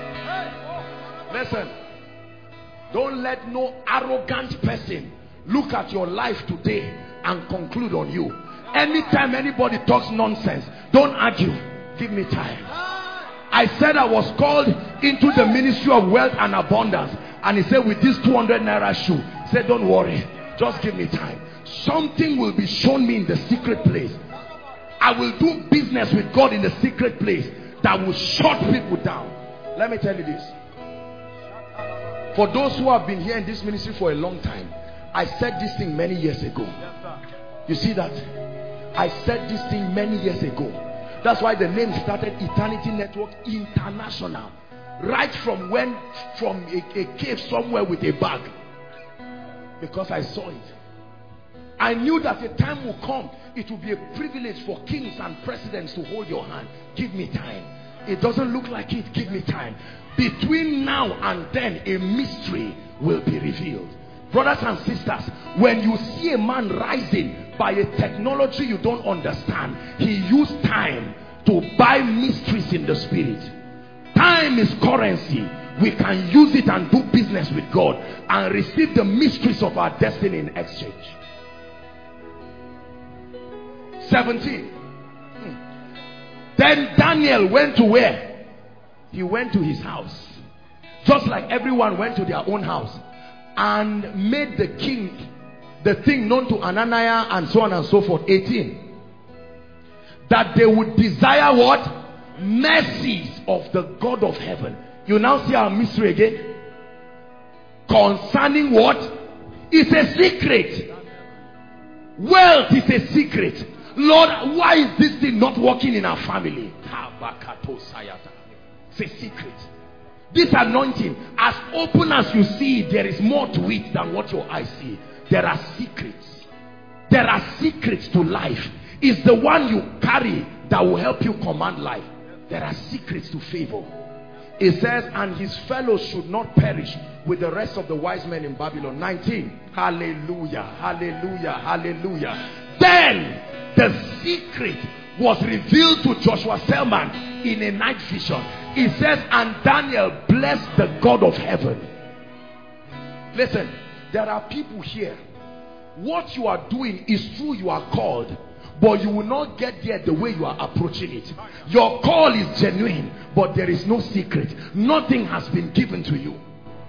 Listen, don't let no arrogant person look at your life today and conclude on you. Anytime anybody talks nonsense, don't argue. Give me time. I said I was called into the ministry of wealth and abundance, and he said, with this 200 naira shoe, he said, don't worry, just give me time. Something will be shown me in the secret place. I will do business with God in the secret place that will shut people down. Let me tell you this. For those who have been here in this ministry for a long time, I said this thing many years ago. You see that? I said this thing many years ago. That's why the name started Eternity Network International. Right from a cave somewhere with a bag. Because I saw it. I knew that a time will come. It will be a privilege for kings and presidents to hold your hand. Give me time. It doesn't look like it. Give me time. Between now and then, a mystery will be revealed. Brothers and sisters, when you see a man rising by a technology you don't understand, he used time to buy mysteries in the spirit. Time is currency. We can use it and do business with God and receive the mysteries of our destiny in exchange. 17. Then Daniel went to where? He went to his house. Just like everyone went to their own house. And made the king the thing known to Ananias and so on and so forth. 18. That they would desire what? Mercies of the God of heaven. You now see our mystery again. Concerning what? It's a secret. Wealth is a secret. Lord, why is this thing not working in our family? It's a secret. This anointing, as open as you see it, there is more to it than what your eyes see. There are secrets. There are secrets to life. It's the one you carry that will help you command life. There are secrets to favor. It says, and his fellows should not perish with the rest of the wise men in Babylon. 19. Hallelujah, hallelujah, hallelujah. Then the secret was revealed to Joshua Selman in a night vision. It says, and Daniel blessed the God of heaven. Listen, there are people here. What you are doing is true, you are called, but you will not get there the way you are approaching it. Your call is genuine, but there is no secret. Nothing has been given to you.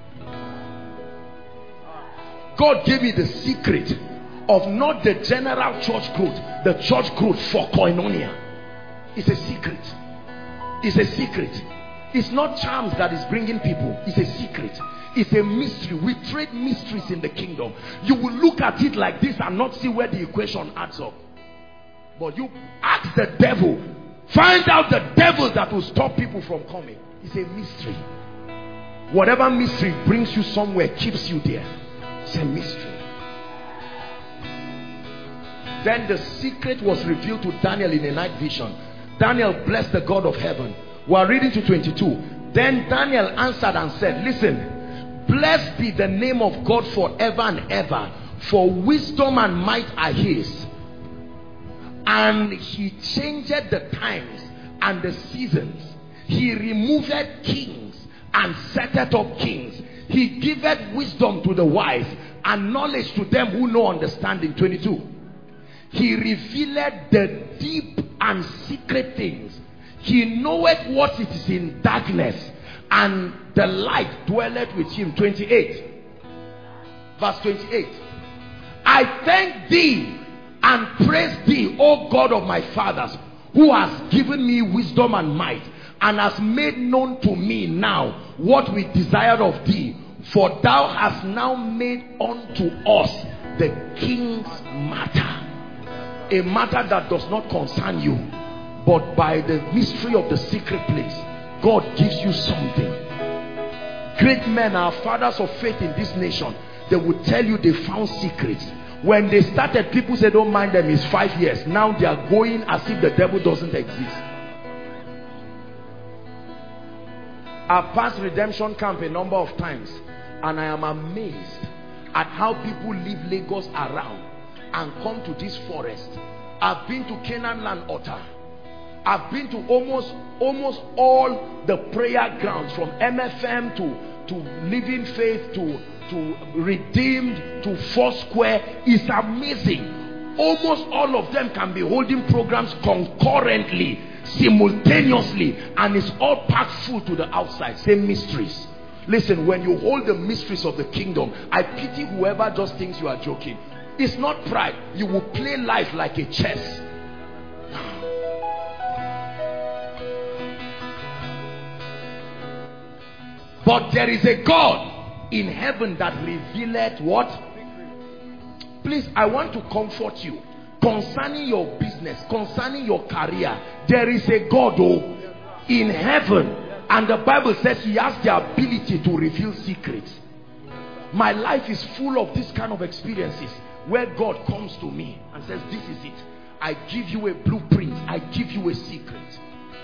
God gave me the secret of not the general church growth, the church growth for Koinonia. It's a secret. It's a secret. It's not charms that is bringing people. It's a secret. It's a mystery. We trade mysteries in the kingdom. You will look at it like this and not see where the equation adds up. But you ask the devil, find out the devil that will stop people from coming. It's a mystery. Whatever mystery brings you somewhere, keeps you there. It's a mystery. Then the secret was revealed to Daniel in a night vision. Daniel blessed the God of heaven. We are reading to 22. Then Daniel answered and said, listen, blessed be the name of God forever and ever, for wisdom and might are his. And he changed the times and the seasons. He removed kings and setteth up kings. He giveth wisdom to the wise and knowledge to them who know understanding. 22. He revealed the deep and secret things. He knoweth what it is in darkness, and the light dwelleth with him. 28. Verse 28. I thank thee and praise thee, O God of my fathers, who has given me wisdom and might, and has made known to me now what we desired of thee. For thou hast now made unto us the king's matter. A matter that does not concern you, but by the mystery of the secret place, God gives you something. Great men, our fathers of faith in this nation, they would tell you they found secrets. When they started, people said don't mind them, it's 5 years. Now they are going as if the devil doesn't exist. I've passed redemption camp a number of times, and I am amazed at how people leave Lagos around and come to this forest. I've been to Canaan Land Altar. I've been to almost all the prayer grounds, from MFM to Living Faith to Redeemed to Foursquare. It's amazing. Almost all of them can be holding programs concurrently, simultaneously, and it's all packed full to the outside. Same mysteries. Listen, when you hold the mysteries of the kingdom, I pity whoever just thinks you are joking. It's not pride. You will play life like a chess. But there is a God in heaven that revealeth what? Please, I want to comfort you. Concerning your business, concerning your career, there is a God in heaven. And the Bible says he has the ability to reveal secrets. My life is full of this kind of experiences where God comes to me and says, this is it. I give you a blueprint. I give you a secret.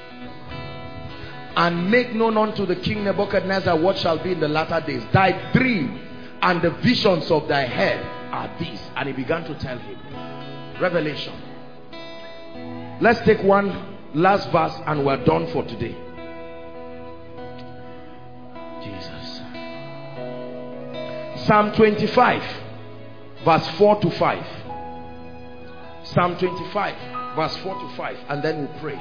And make known unto the king Nebuchadnezzar what shall be in the latter days. Thy dream and the visions of thy head are these. And he began to tell him. Revelation. Let's take one last verse and we're done for today. Jesus. Psalm 25 verse 4 to 5. Psalm 25 verse 4 to 5, and then we'll pray.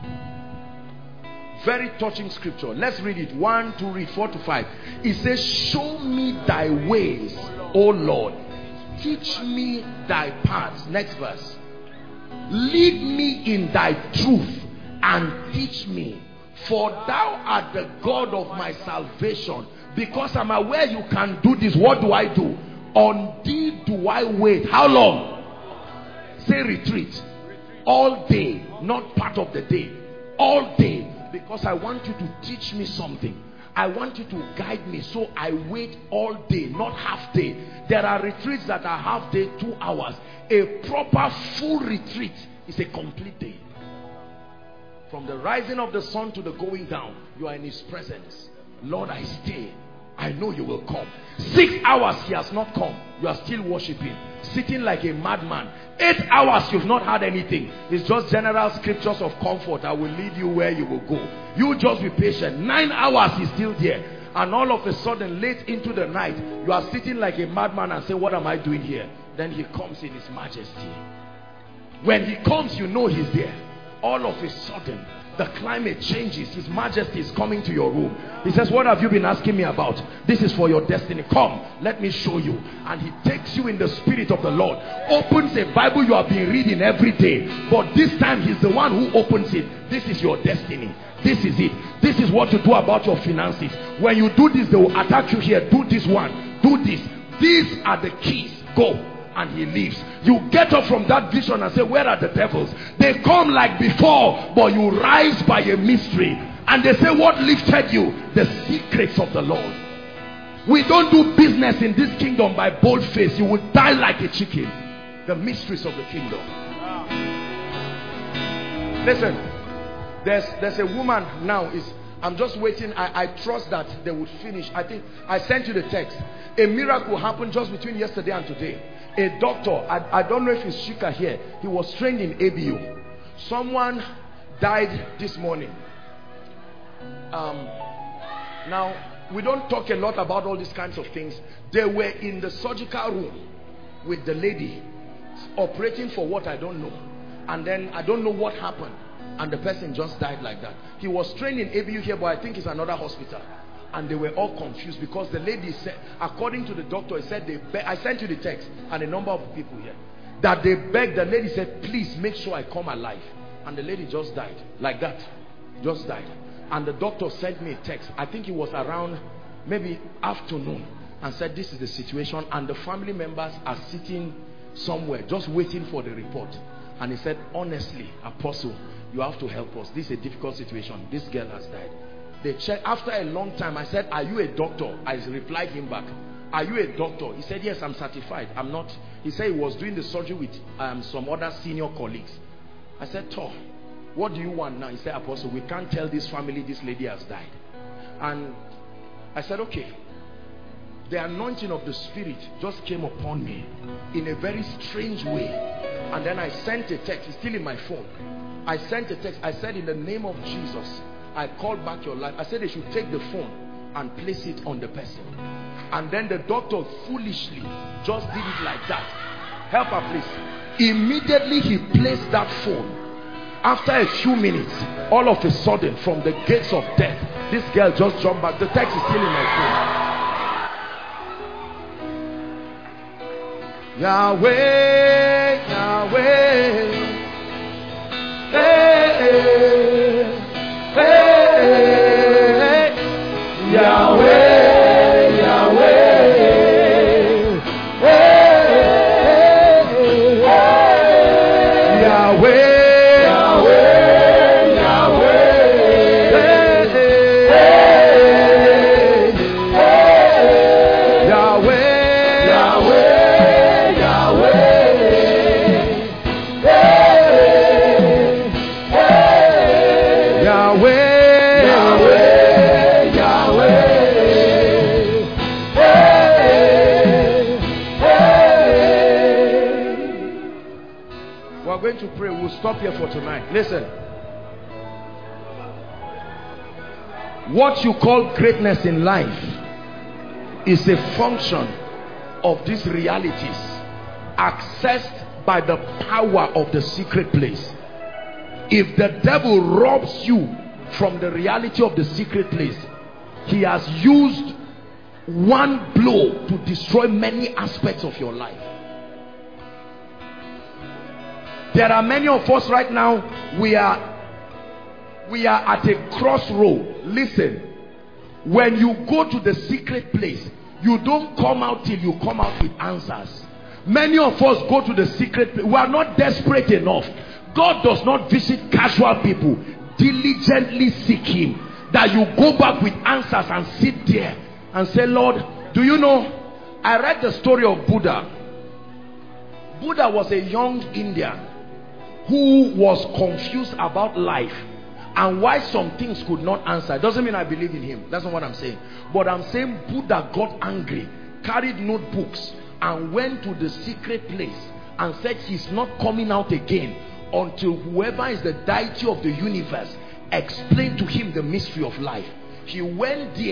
Very touching scripture. Let's read it. 1, 2, read 4 to 5. It says, show me thy ways, O Lord. Teach me thy paths. Next verse. Lead me in thy truth and teach me, for thou art the God of my salvation. Because I'm aware you can do this, what do I do? On thee do I wait. How long? Say retreat. All day, not part of the day. All day. Because I want you to teach me something. I want you to guide me. So I wait all day, not half day. There are retreats that are half day, 2 hours. A proper full retreat is a complete day. From the rising of the sun to the going down, you are in his presence. Lord, I stay. I know you will come. 6 hours he has not come. You are still worshiping. Sitting like a madman. 8 hours you've not had anything. It's just general scriptures of comfort. I will lead you where you will go. You just be patient. 9 hours he's still there. and all of a sudden late into the night you are sitting like a madman and say, what am I doing here? Then he comes in his majesty. When he comes, you know he's there. All of a sudden the climate changes. His majesty is coming to your room. He says, what have you been asking me about? This is for your destiny. Come, let me show you. And he takes you in the spirit of the Lord, opens a Bible you have been reading every day, but this time he's the one who opens it. This is your destiny. This is it. This is what to do about your finances. When you do this, they will attack you here. Do this one, do this. These are the keys. Go. And he leaves. You get up from that vision and say, where are the devils? They come like before, but you rise by a mystery. And they say, what lifted you? The secrets of the Lord. We don't do business in this kingdom by bold face. You will die like a chicken. The mysteries of the kingdom. Listen, there's a woman now. I'm just waiting. I trust that they would finish. I think I sent you the text. A miracle happened just between yesterday and today. A doctor, I don't know if it's Shika here, he was trained in ABU. Someone died this morning. Now, we don't talk a lot about all these kinds of things. They were in the surgical room with the lady, operating for what I don't know. And then I don't know what happened. And the person just died like that. He was trained in ABU here, but I think it's another hospital. And they were all confused because the lady said, according to the doctor, he said I sent you the text and a number of people here, that they begged. The lady said, please make sure I come alive. And the lady just died like that, just died. And the doctor sent me a text, I think it was around maybe afternoon, and said, this is the situation. And the family members are sitting somewhere just waiting for the report. And he said, honestly, Apostle, you have to help us. This is a difficult situation. This girl has died. They checked. After a long time, I said, are you a doctor? I replied him back, are you a doctor? He said, yes, I'm certified. I'm not. He said he was doing the surgery with some other senior colleagues. I said, Tom, what do you want now? He said, Apostle, we can't tell this family this lady has died. And I said, okay. The anointing of the Spirit just came upon me in a very strange way. And then I sent a text. It's still in my phone. I sent a text. I said, in the name of Jesus, I called back your life. I said they should take the phone and place it on the person. And then the doctor foolishly just did it like that. Help her, please. Immediately he placed that phone. After a few minutes, all of a sudden, from the gates of death, this girl just jumped back. The text is still in my phone. Yahweh, Yahweh, hey, hey, Yahweh, Yahweh, hey, Yahweh, Yahweh, Yahweh, Yahweh, Yahweh, to pray. We'll stop here for tonight. Listen, what you call greatness in life is a function of these realities accessed by the power of the secret place. If the devil robs you from the reality of the secret place, he has used one blow to destroy many aspects of your life. There are many of us right now, we are at a crossroad. Listen, when you go to the secret place, you don't come out till you come out with answers. Many of us go to the secret place. We are not desperate enough. God does not visit casual people. Diligently seek him, that you go back with answers and sit there and say, Lord, do you know, I read the story of Buddha. Buddha was a young Indian who was confused about life and why some things could not answer. It doesn't mean I believe in him. That's not what I'm saying. But I'm saying Buddha got angry, carried notebooks and went to the secret place and said he's not coming out again until whoever is the deity of the universe explained to him the mystery of life. He went there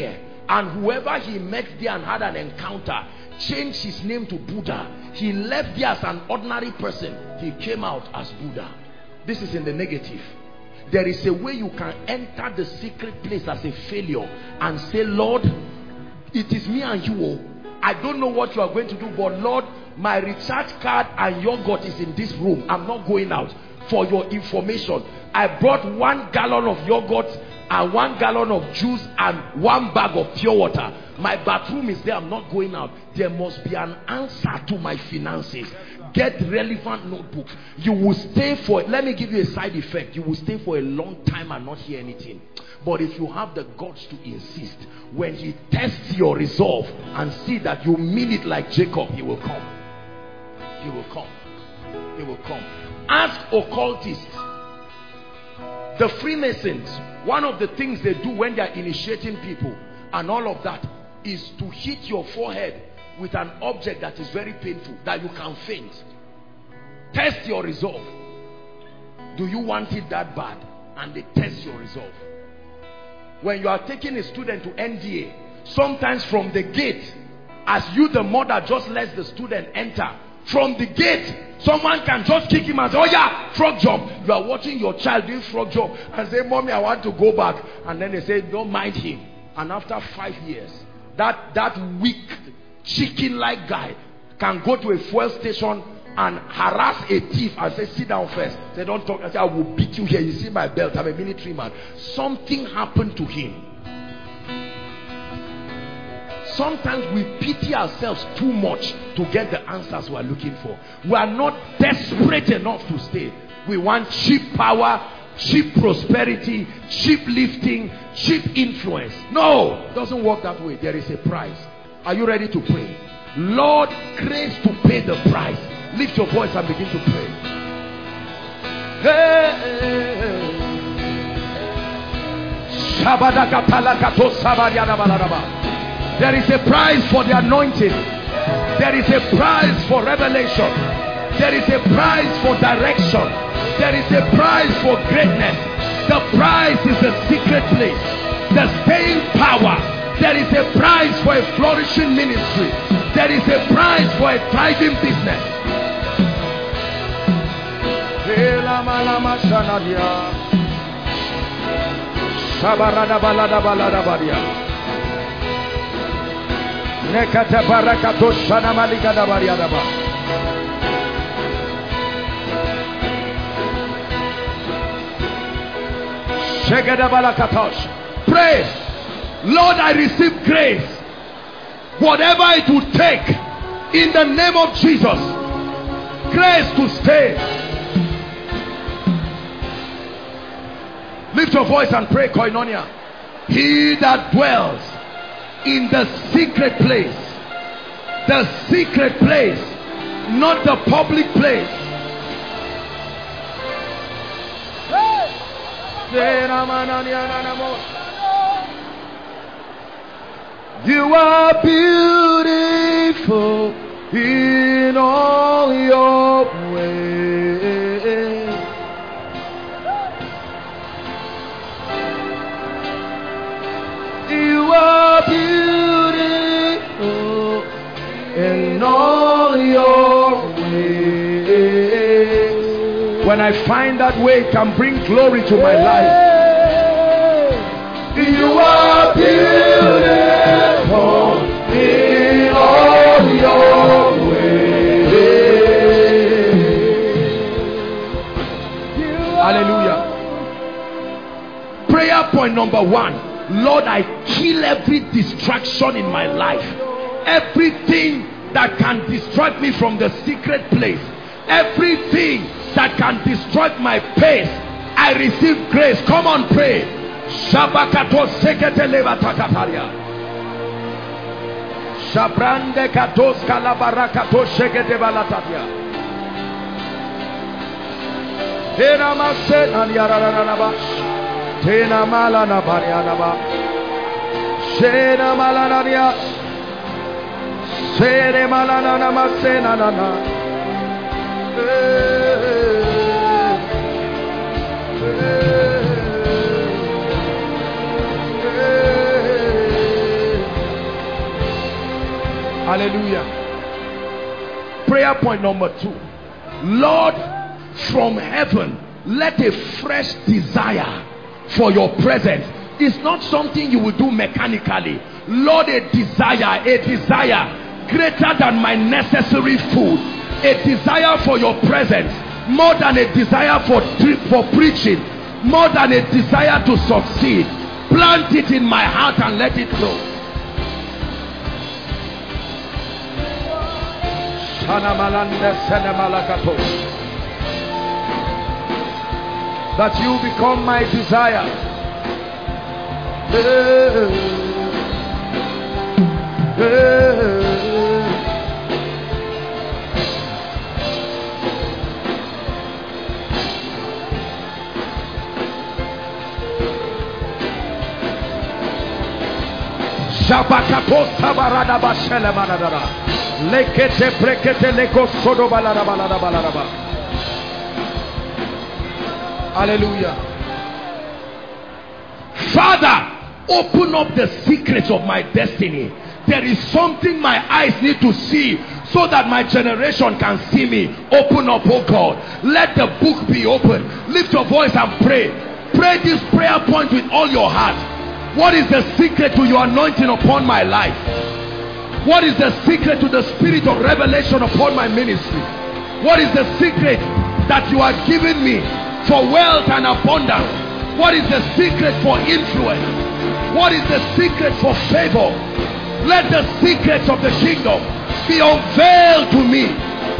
And whoever he met there and had an encounter changed his name to Buddha. He left there as an ordinary person. He came out as Buddha. This is in the negative. There is a way you can enter the secret place as a failure and say, Lord, it is me and you. I don't know what you are going to do, but Lord, my recharge card and yogurt is in this room. I'm not going out. For your information, I brought 1 gallon of yogurt and 1 gallon of juice and 1 bag of pure water. My bathroom is there. I'm not going out. There must be an answer to my finances. Get relevant notebooks. You will stay for, let me give you a side effect. You will stay for a long time and not hear anything. But if you have the guts to insist, when he tests your resolve and see that you mean it like Jacob, he will come. He will come. He will come. Ask occultists. The Freemasons, one of the things they do when they are initiating people and all of that is to hit your forehead with an object that is very painful, that you can faint. Test your resolve. Do you want it that bad? And they test your resolve. When you are taking a student to NDA, sometimes from the gate, as you the mother just lets the student enter, from the gate someone can just kick him and say, oh yeah, frog jump. You are watching your child doing frog jump and say, mommy, I want to go back. And then they say, don't mind him. And after 5 years, that weak chicken-like guy can go to a fuel station and harass a thief and say, sit down first. Say, don't talk. I say, I will beat you here. You see my belt. I'm a military man. Something happened to him. Sometimes we pity ourselves too much to get the answers we are looking for. We are not desperate enough to stay. We want cheap power, cheap prosperity, cheap lifting, cheap influence. No, it doesn't work that way. There is a price. Are you ready to pray? Lord, grace to pay the price. Lift your voice and begin to pray. There is a price for the anointing. There is a price for revelation. There is a price for direction. There is a price for greatness. The price is a secret place. The staying power. There is a price for a flourishing ministry. There is a price for a thriving business. Nekata barakato shana malika da bariadaba. Shegada balakatosh. Pray, Lord, I receive grace, whatever it would take, in the name of Jesus. Grace to stay. Lift your voice and pray, Koinonia. He that dwells in the secret place, not the public place. You are beautiful in all your ways. You are beautiful in all your ways. When I find that way, it can bring glory to my life. You are beautiful in all your ways. Hallelujah. Prayer point number 1. Lord, I kill every distraction in my life. Everything that can distract me from the secret place. Everything that can distract my pace. I receive grace. Come on, pray. Shabakato sekete levatakataria. Shabrande katos kalabarakato shekete balatatia. Hena masen anyarararaba. Tena malana barianaba. Shena malanaria. Sere malana namasena nana. Hallelujah. Prayer point number 2. Lord, from heaven, let a fresh desire for your presence. It's not something you will do mechanically. Lord, a desire greater than my necessary food. A desire for your presence, more than a desire for preaching, more than a desire to succeed. Plant it in my heart and let it grow. That you become my desire. Shabakato sabarada bashele manadara. Lekete brekete leko sodo balada balada balada ba. Hallelujah. Father, open up the secrets of my destiny. There is something my eyes need to see so that my generation can see me. Open up, oh God. Let the book be open. Lift your voice and pray. Pray this prayer point with all your heart. What is the secret to your anointing upon my life? What is the secret to the spirit of revelation upon my ministry? What is the secret that you are giving me for wealth and abundance? What is the secret for influence? What is the secret for favor? Let the secrets of the kingdom be unveiled to me.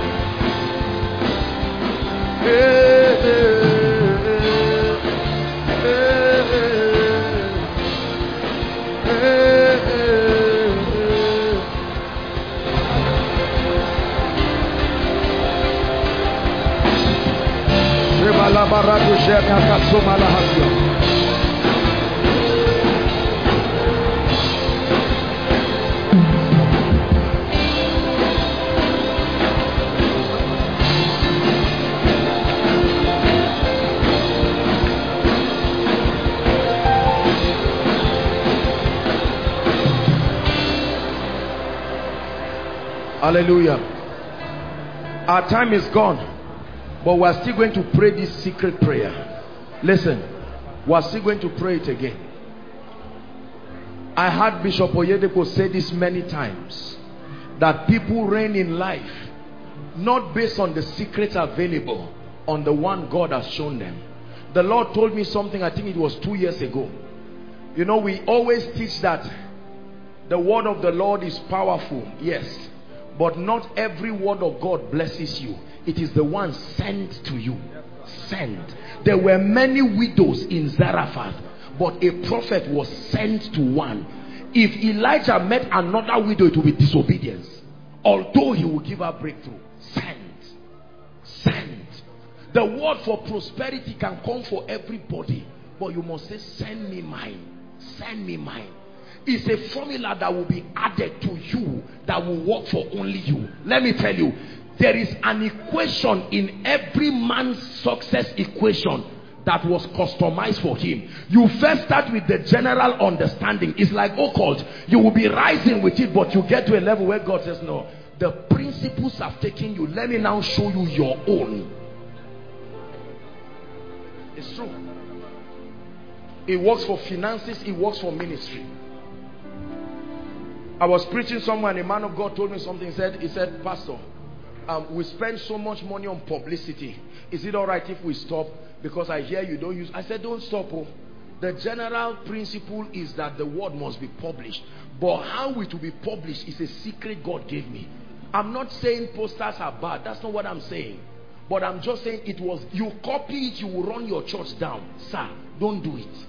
Hallelujah. Our time is gone, but we're still going to pray this secret prayer. Listen, we're still going to pray it again. I heard Bishop Oyedepo say this many times, that people reign in life not based on the secrets available, on the one God has shown them. The Lord told me something, I think it was 2 years ago. You know, we always teach that the word of the Lord is powerful, yes, but not every word of God blesses you. It is the one sent to you. Sent. There were many widows in Zarephath, but a prophet was sent to one. If Elijah met another widow, it would be disobedience, although he would give her breakthrough. Sent. Sent. The word for prosperity can come for everybody, but you must say, send me mine. Send me mine. It's a formula that will be added to you, that will work for only you. Let me tell you, there is an equation in every man's success equation that was customized for him. You first start with the general understanding. It's like occult. You will be rising with it, but you get to a level where God says, no, the principles have taken you. Let me now show you your own. It's true. It works for finances. It works for ministry. I was preaching somewhere and a man of God told me something. He said, Pastor, we spend so much money on publicity. Is it all right if we stop? Because I hear you don't use. I said, don't stop. Oh. The general principle is that the word must be published. But how it will be published is a secret God gave me. I'm not saying posters are bad. That's not what I'm saying. But I'm just saying it was, you copy it, you will run your church down. Sir, don't do it.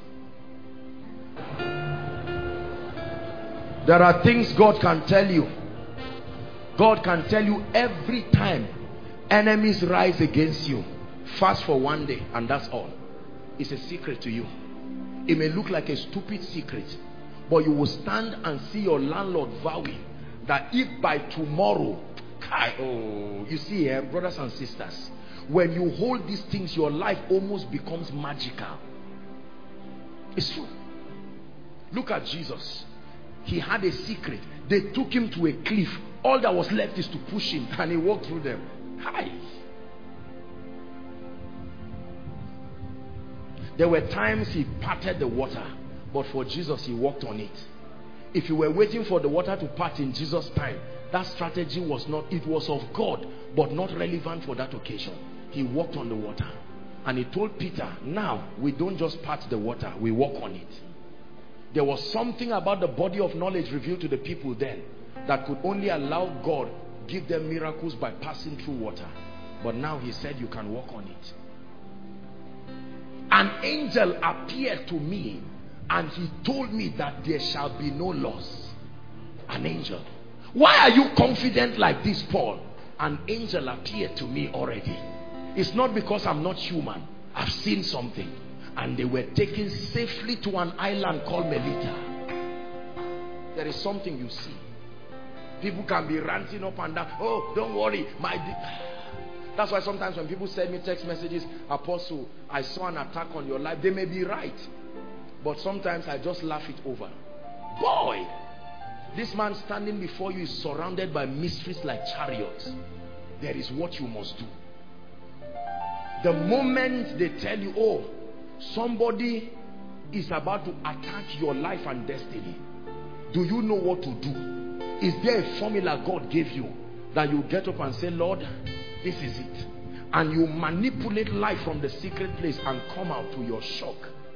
There are things God can tell you. God can tell you every time enemies rise against you. Fast for one day and that's all. It's a secret to you. It may look like a stupid secret, but you will stand and see your landlord vowing that if by tomorrow, you see here, brothers and sisters, when you hold these things, your life almost becomes magical. It's true. Look at Jesus. He had a secret. They took him to a cliff. All that was left is to push him, and he walked through them. Hi. There were times he parted the water, but for Jesus he walked on it. If you were waiting for the water to part in Jesus' time, that strategy was not, it was of God, but not relevant for that occasion. He walked on the water. And he told Peter, now we don't just part the water, we walk on it. There was something about the body of knowledge revealed to the people then that could only allow God give them miracles by passing through water. But now he said you can walk on it. An angel appeared to me and he told me that there shall be no loss. An angel. Why are you confident like this, Paul? An angel appeared to me already. It's not because I'm not human. I've seen something. And they were taken safely to an island called Melita. There is something you see. People can be ranting up and down. Oh, don't worry. That's why sometimes when people send me text messages, Apostle, I saw an attack on your life. They may be right. But sometimes I just laugh it over. Boy, this man standing before you is surrounded by mysteries like chariots. There is what you must do. The moment they tell you, oh, somebody is about to attack your life and destiny, do you know what to do? Is there a formula God gave you that you get up and say, Lord, this is it? And you manipulate life from the secret place and come out to your shock.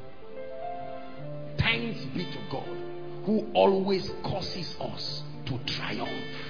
Thanks be to God who always causes us to triumph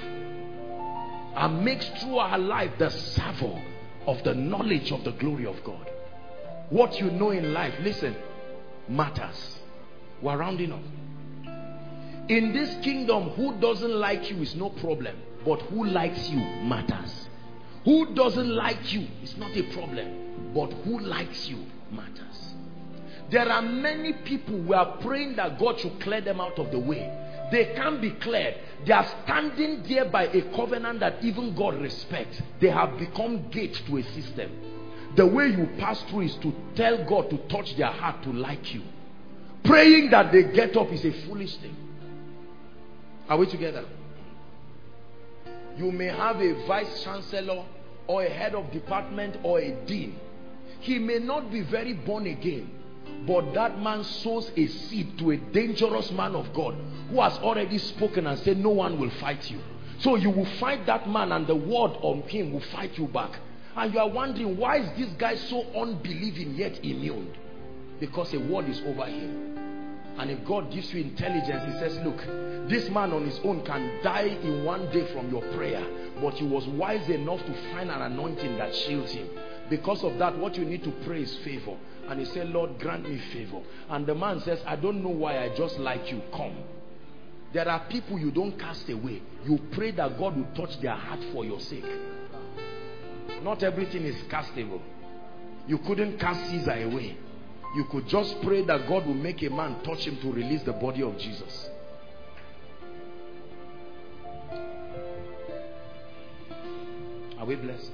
and makes through our life the savor of the knowledge of the glory of God. What you know in life, listen, matters. We're rounding up. In this kingdom, who doesn't like you is no problem, but who likes you matters. Who doesn't like you is not a problem, but who likes you matters. There are many people who are praying that God should clear them out of the way. They can't be cleared. They are standing there by a covenant that even God respects. They have become gates to a system. The way you pass through is to tell God to touch their heart to like you. Praying that they get up is a foolish thing. Are we together? You may have a vice chancellor or a head of department or a dean. He may not be very born again, but that man sows a seed to a dangerous man of God who has already spoken and said no one will fight you. So you will fight that man and the word on him will fight you back. And you are wondering, why is this guy so unbelieving yet immune? Because a word is over him. And if God gives you intelligence, he says, look, this man on his own can die in one day from your prayer, but he was wise enough to find an anointing that shields him. Because of that, what you need to pray is favor. And he said, Lord, grant me favor. And the man says, I don't know why, I just like you, come. There are people you don't cast away. You pray that God will touch their heart for your sake. Not everything is castable. You couldn't cast Caesar away. You could just pray that God will make a man touch him to release the body of Jesus. Are we blessed?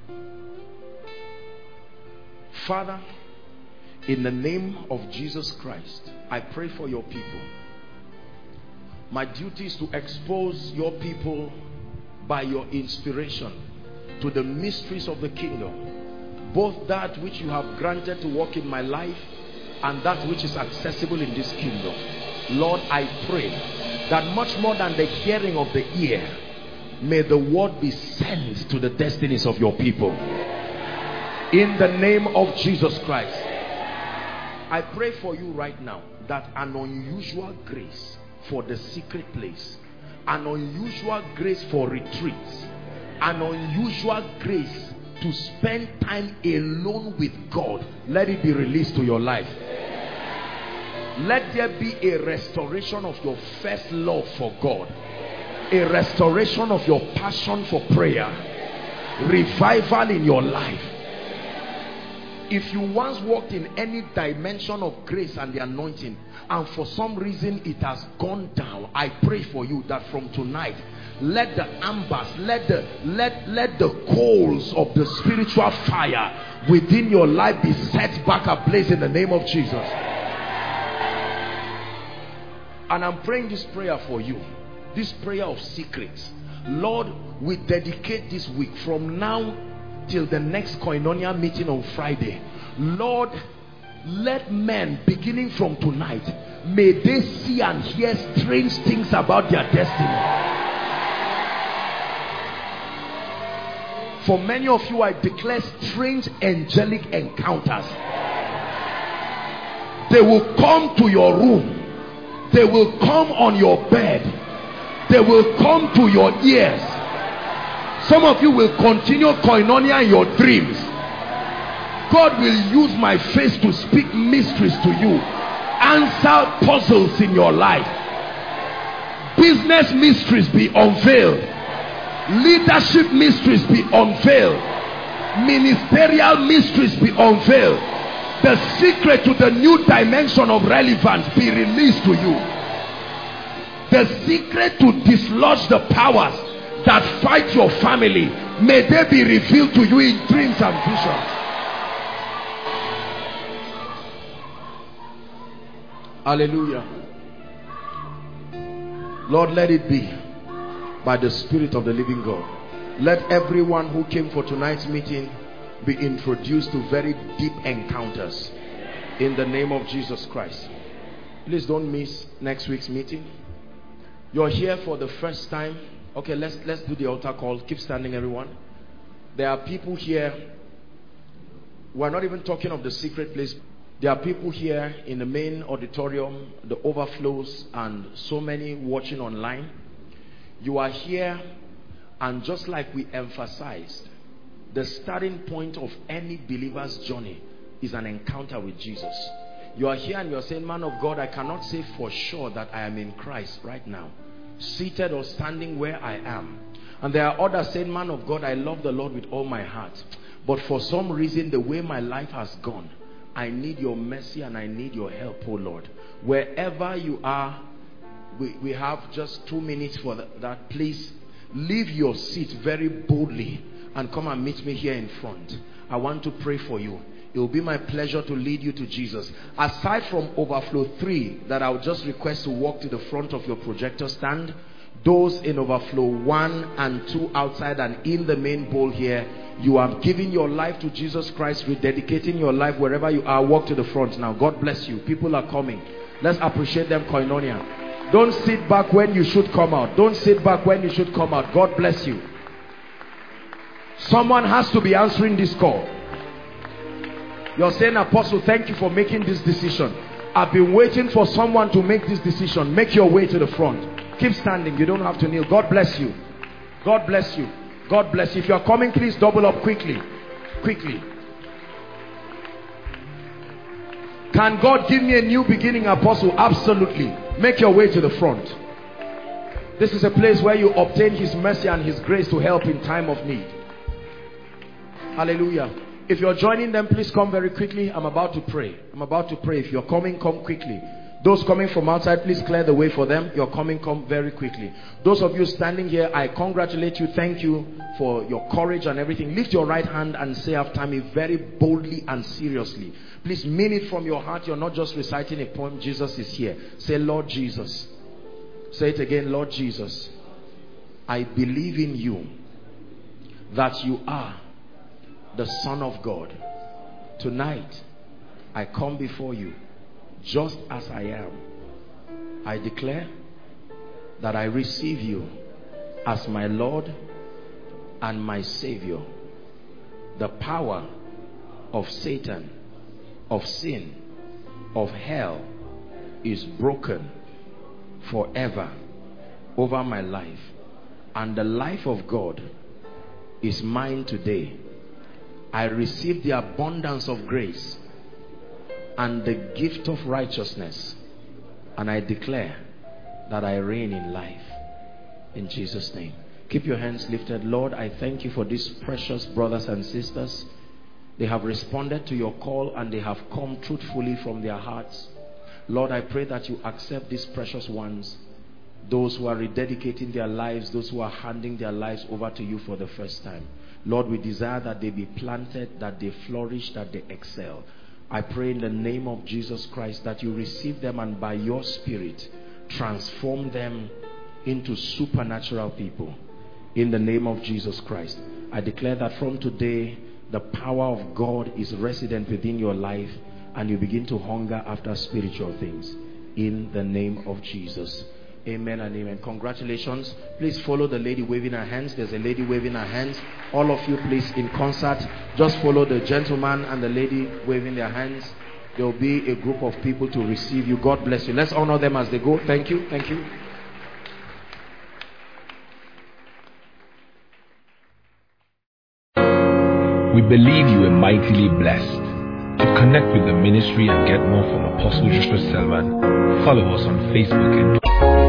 Father, in the name of Jesus Christ, I pray for your people. My duty is to expose your people by your inspiration to the mysteries of the kingdom, both that which you have granted to work in my life and that which is accessible in this kingdom. Lord, I pray that much more than the hearing of the ear, may the word be sent to the destinies of your people. In the name of Jesus Christ, I pray for you right now that an unusual grace for the secret place, an unusual grace for retreats, an unusual grace to spend time alone with God, let it be released to your life. Let there be a restoration of your first love for God, a restoration of your passion for prayer, revival in your life. If you once walked in any dimension of grace and the anointing, and for some reason it has gone down, I pray for you that from tonight, let the ambers, let the coals of the spiritual fire within your life be set back ablaze in the name of Jesus. And I'm praying this prayer for you. This prayer of secrets. Lord, we dedicate this week from now till the next Koinonia meeting on Friday. Lord, let men beginning from tonight, may they see and hear strange things about their destiny. For many of you, I declare strange angelic encounters. They will come to your room. They will come on your bed. They will come to your ears. Some of you will continue Koinonia in your dreams. God will use my face to speak mysteries to you. Answer puzzles in your life. Business mysteries be unveiled. Leadership mysteries be unveiled. Ministerial mysteries be unveiled. The secret to the new dimension of relevance be released to you. The secret to dislodge the powers that fight your family, may they be revealed to you in dreams and visions. Hallelujah. Lord, let it be by the Spirit of the living God. Let everyone who came for tonight's meeting be introduced to very deep encounters in the name of Jesus Christ. Please don't miss next week's meeting. You're here for the first time. Okay, let's do the altar call. Keep standing, everyone. There are people here. We're not even talking of the secret place. There are people here in the main auditorium, the overflows, and so many watching online. You are here, and just like we emphasized, the starting point of any believer's journey is an encounter with Jesus. You are here and you are saying, man of God, I cannot say for sure that I am in Christ right now, seated or standing where I am. And there are others saying, man of God, I love the Lord with all my heart, but for some reason the way my life has gone, I need your mercy and I need your help, oh Lord. Wherever you are, we have just 2 minutes for that. Please leave your seat very boldly and come and meet me here in front. I want to pray for you. It will be my pleasure to lead you to Jesus. Aside from overflow 3 that I would just request to walk to the front of your projector stand, those in overflow 1 and 2 outside and in the main bowl here, you are giving your life to Jesus Christ, rededicating your life wherever you are. Walk to the front now. God bless you. People are coming. Let's appreciate them, Koinonia. Don't sit back when you should come out. Don't sit back when you should come out. God bless you. Someone has to be answering this call. You're saying, Apostle, thank you for making this decision. I've been waiting for someone to make this decision. Make your way to the front. Keep standing. You don't have to kneel. God bless you. God bless you. God bless you. If you're coming, please double up quickly. Quickly. Can God give me a new beginning, Apostle? Absolutely. Make your way to the front. This is a place where you obtain His mercy and His grace to help in time of need. Hallelujah. If you're joining them, please come very quickly. I'm about to pray. I'm about to pray. If you're coming, come quickly. Those coming from outside, please clear the way for them. You're coming, come very quickly. Those of you standing here, I congratulate you. Thank you for your courage and everything. Lift your right hand and say after me very boldly and seriously. Please mean it from your heart. You're not just reciting a poem. Jesus is here. Say, Lord Jesus. Say it again, Lord Jesus. I believe in you that you are the Son of God. Tonight, I come before you just as I am. I declare that I receive you as my Lord and my Savior. The power of Satan, of sin, of hell is broken forever over my life, and the life of God is mine today. I receive the abundance of grace and the gift of righteousness, and I declare that I reign in life in Jesus' name. Keep your hands lifted. Lord, I thank you for these precious brothers and sisters. They have responded to your call and they have come truthfully from their hearts. Lord, I pray that you accept these precious ones, those who are rededicating their lives, those who are handing their lives over to you for the first time. Lord, we desire that they be planted, that they flourish, that they excel. I pray in the name of Jesus Christ that you receive them, and by your Spirit transform them into supernatural people. In the name of Jesus Christ, I declare that from today, the power of God is resident within your life, and you begin to hunger after spiritual things. In the name of Jesus. Amen and amen. Congratulations. Please follow the lady waving her hands. There's a lady waving her hands. All of you, please, in concert, just follow the gentleman and the lady waving their hands. There will be a group of people to receive you. God bless you. Let's honor them as they go. Thank you. Thank you. We believe you are mightily blessed. To connect with the ministry and get more from Apostle Joshua Selman, follow us on Facebook and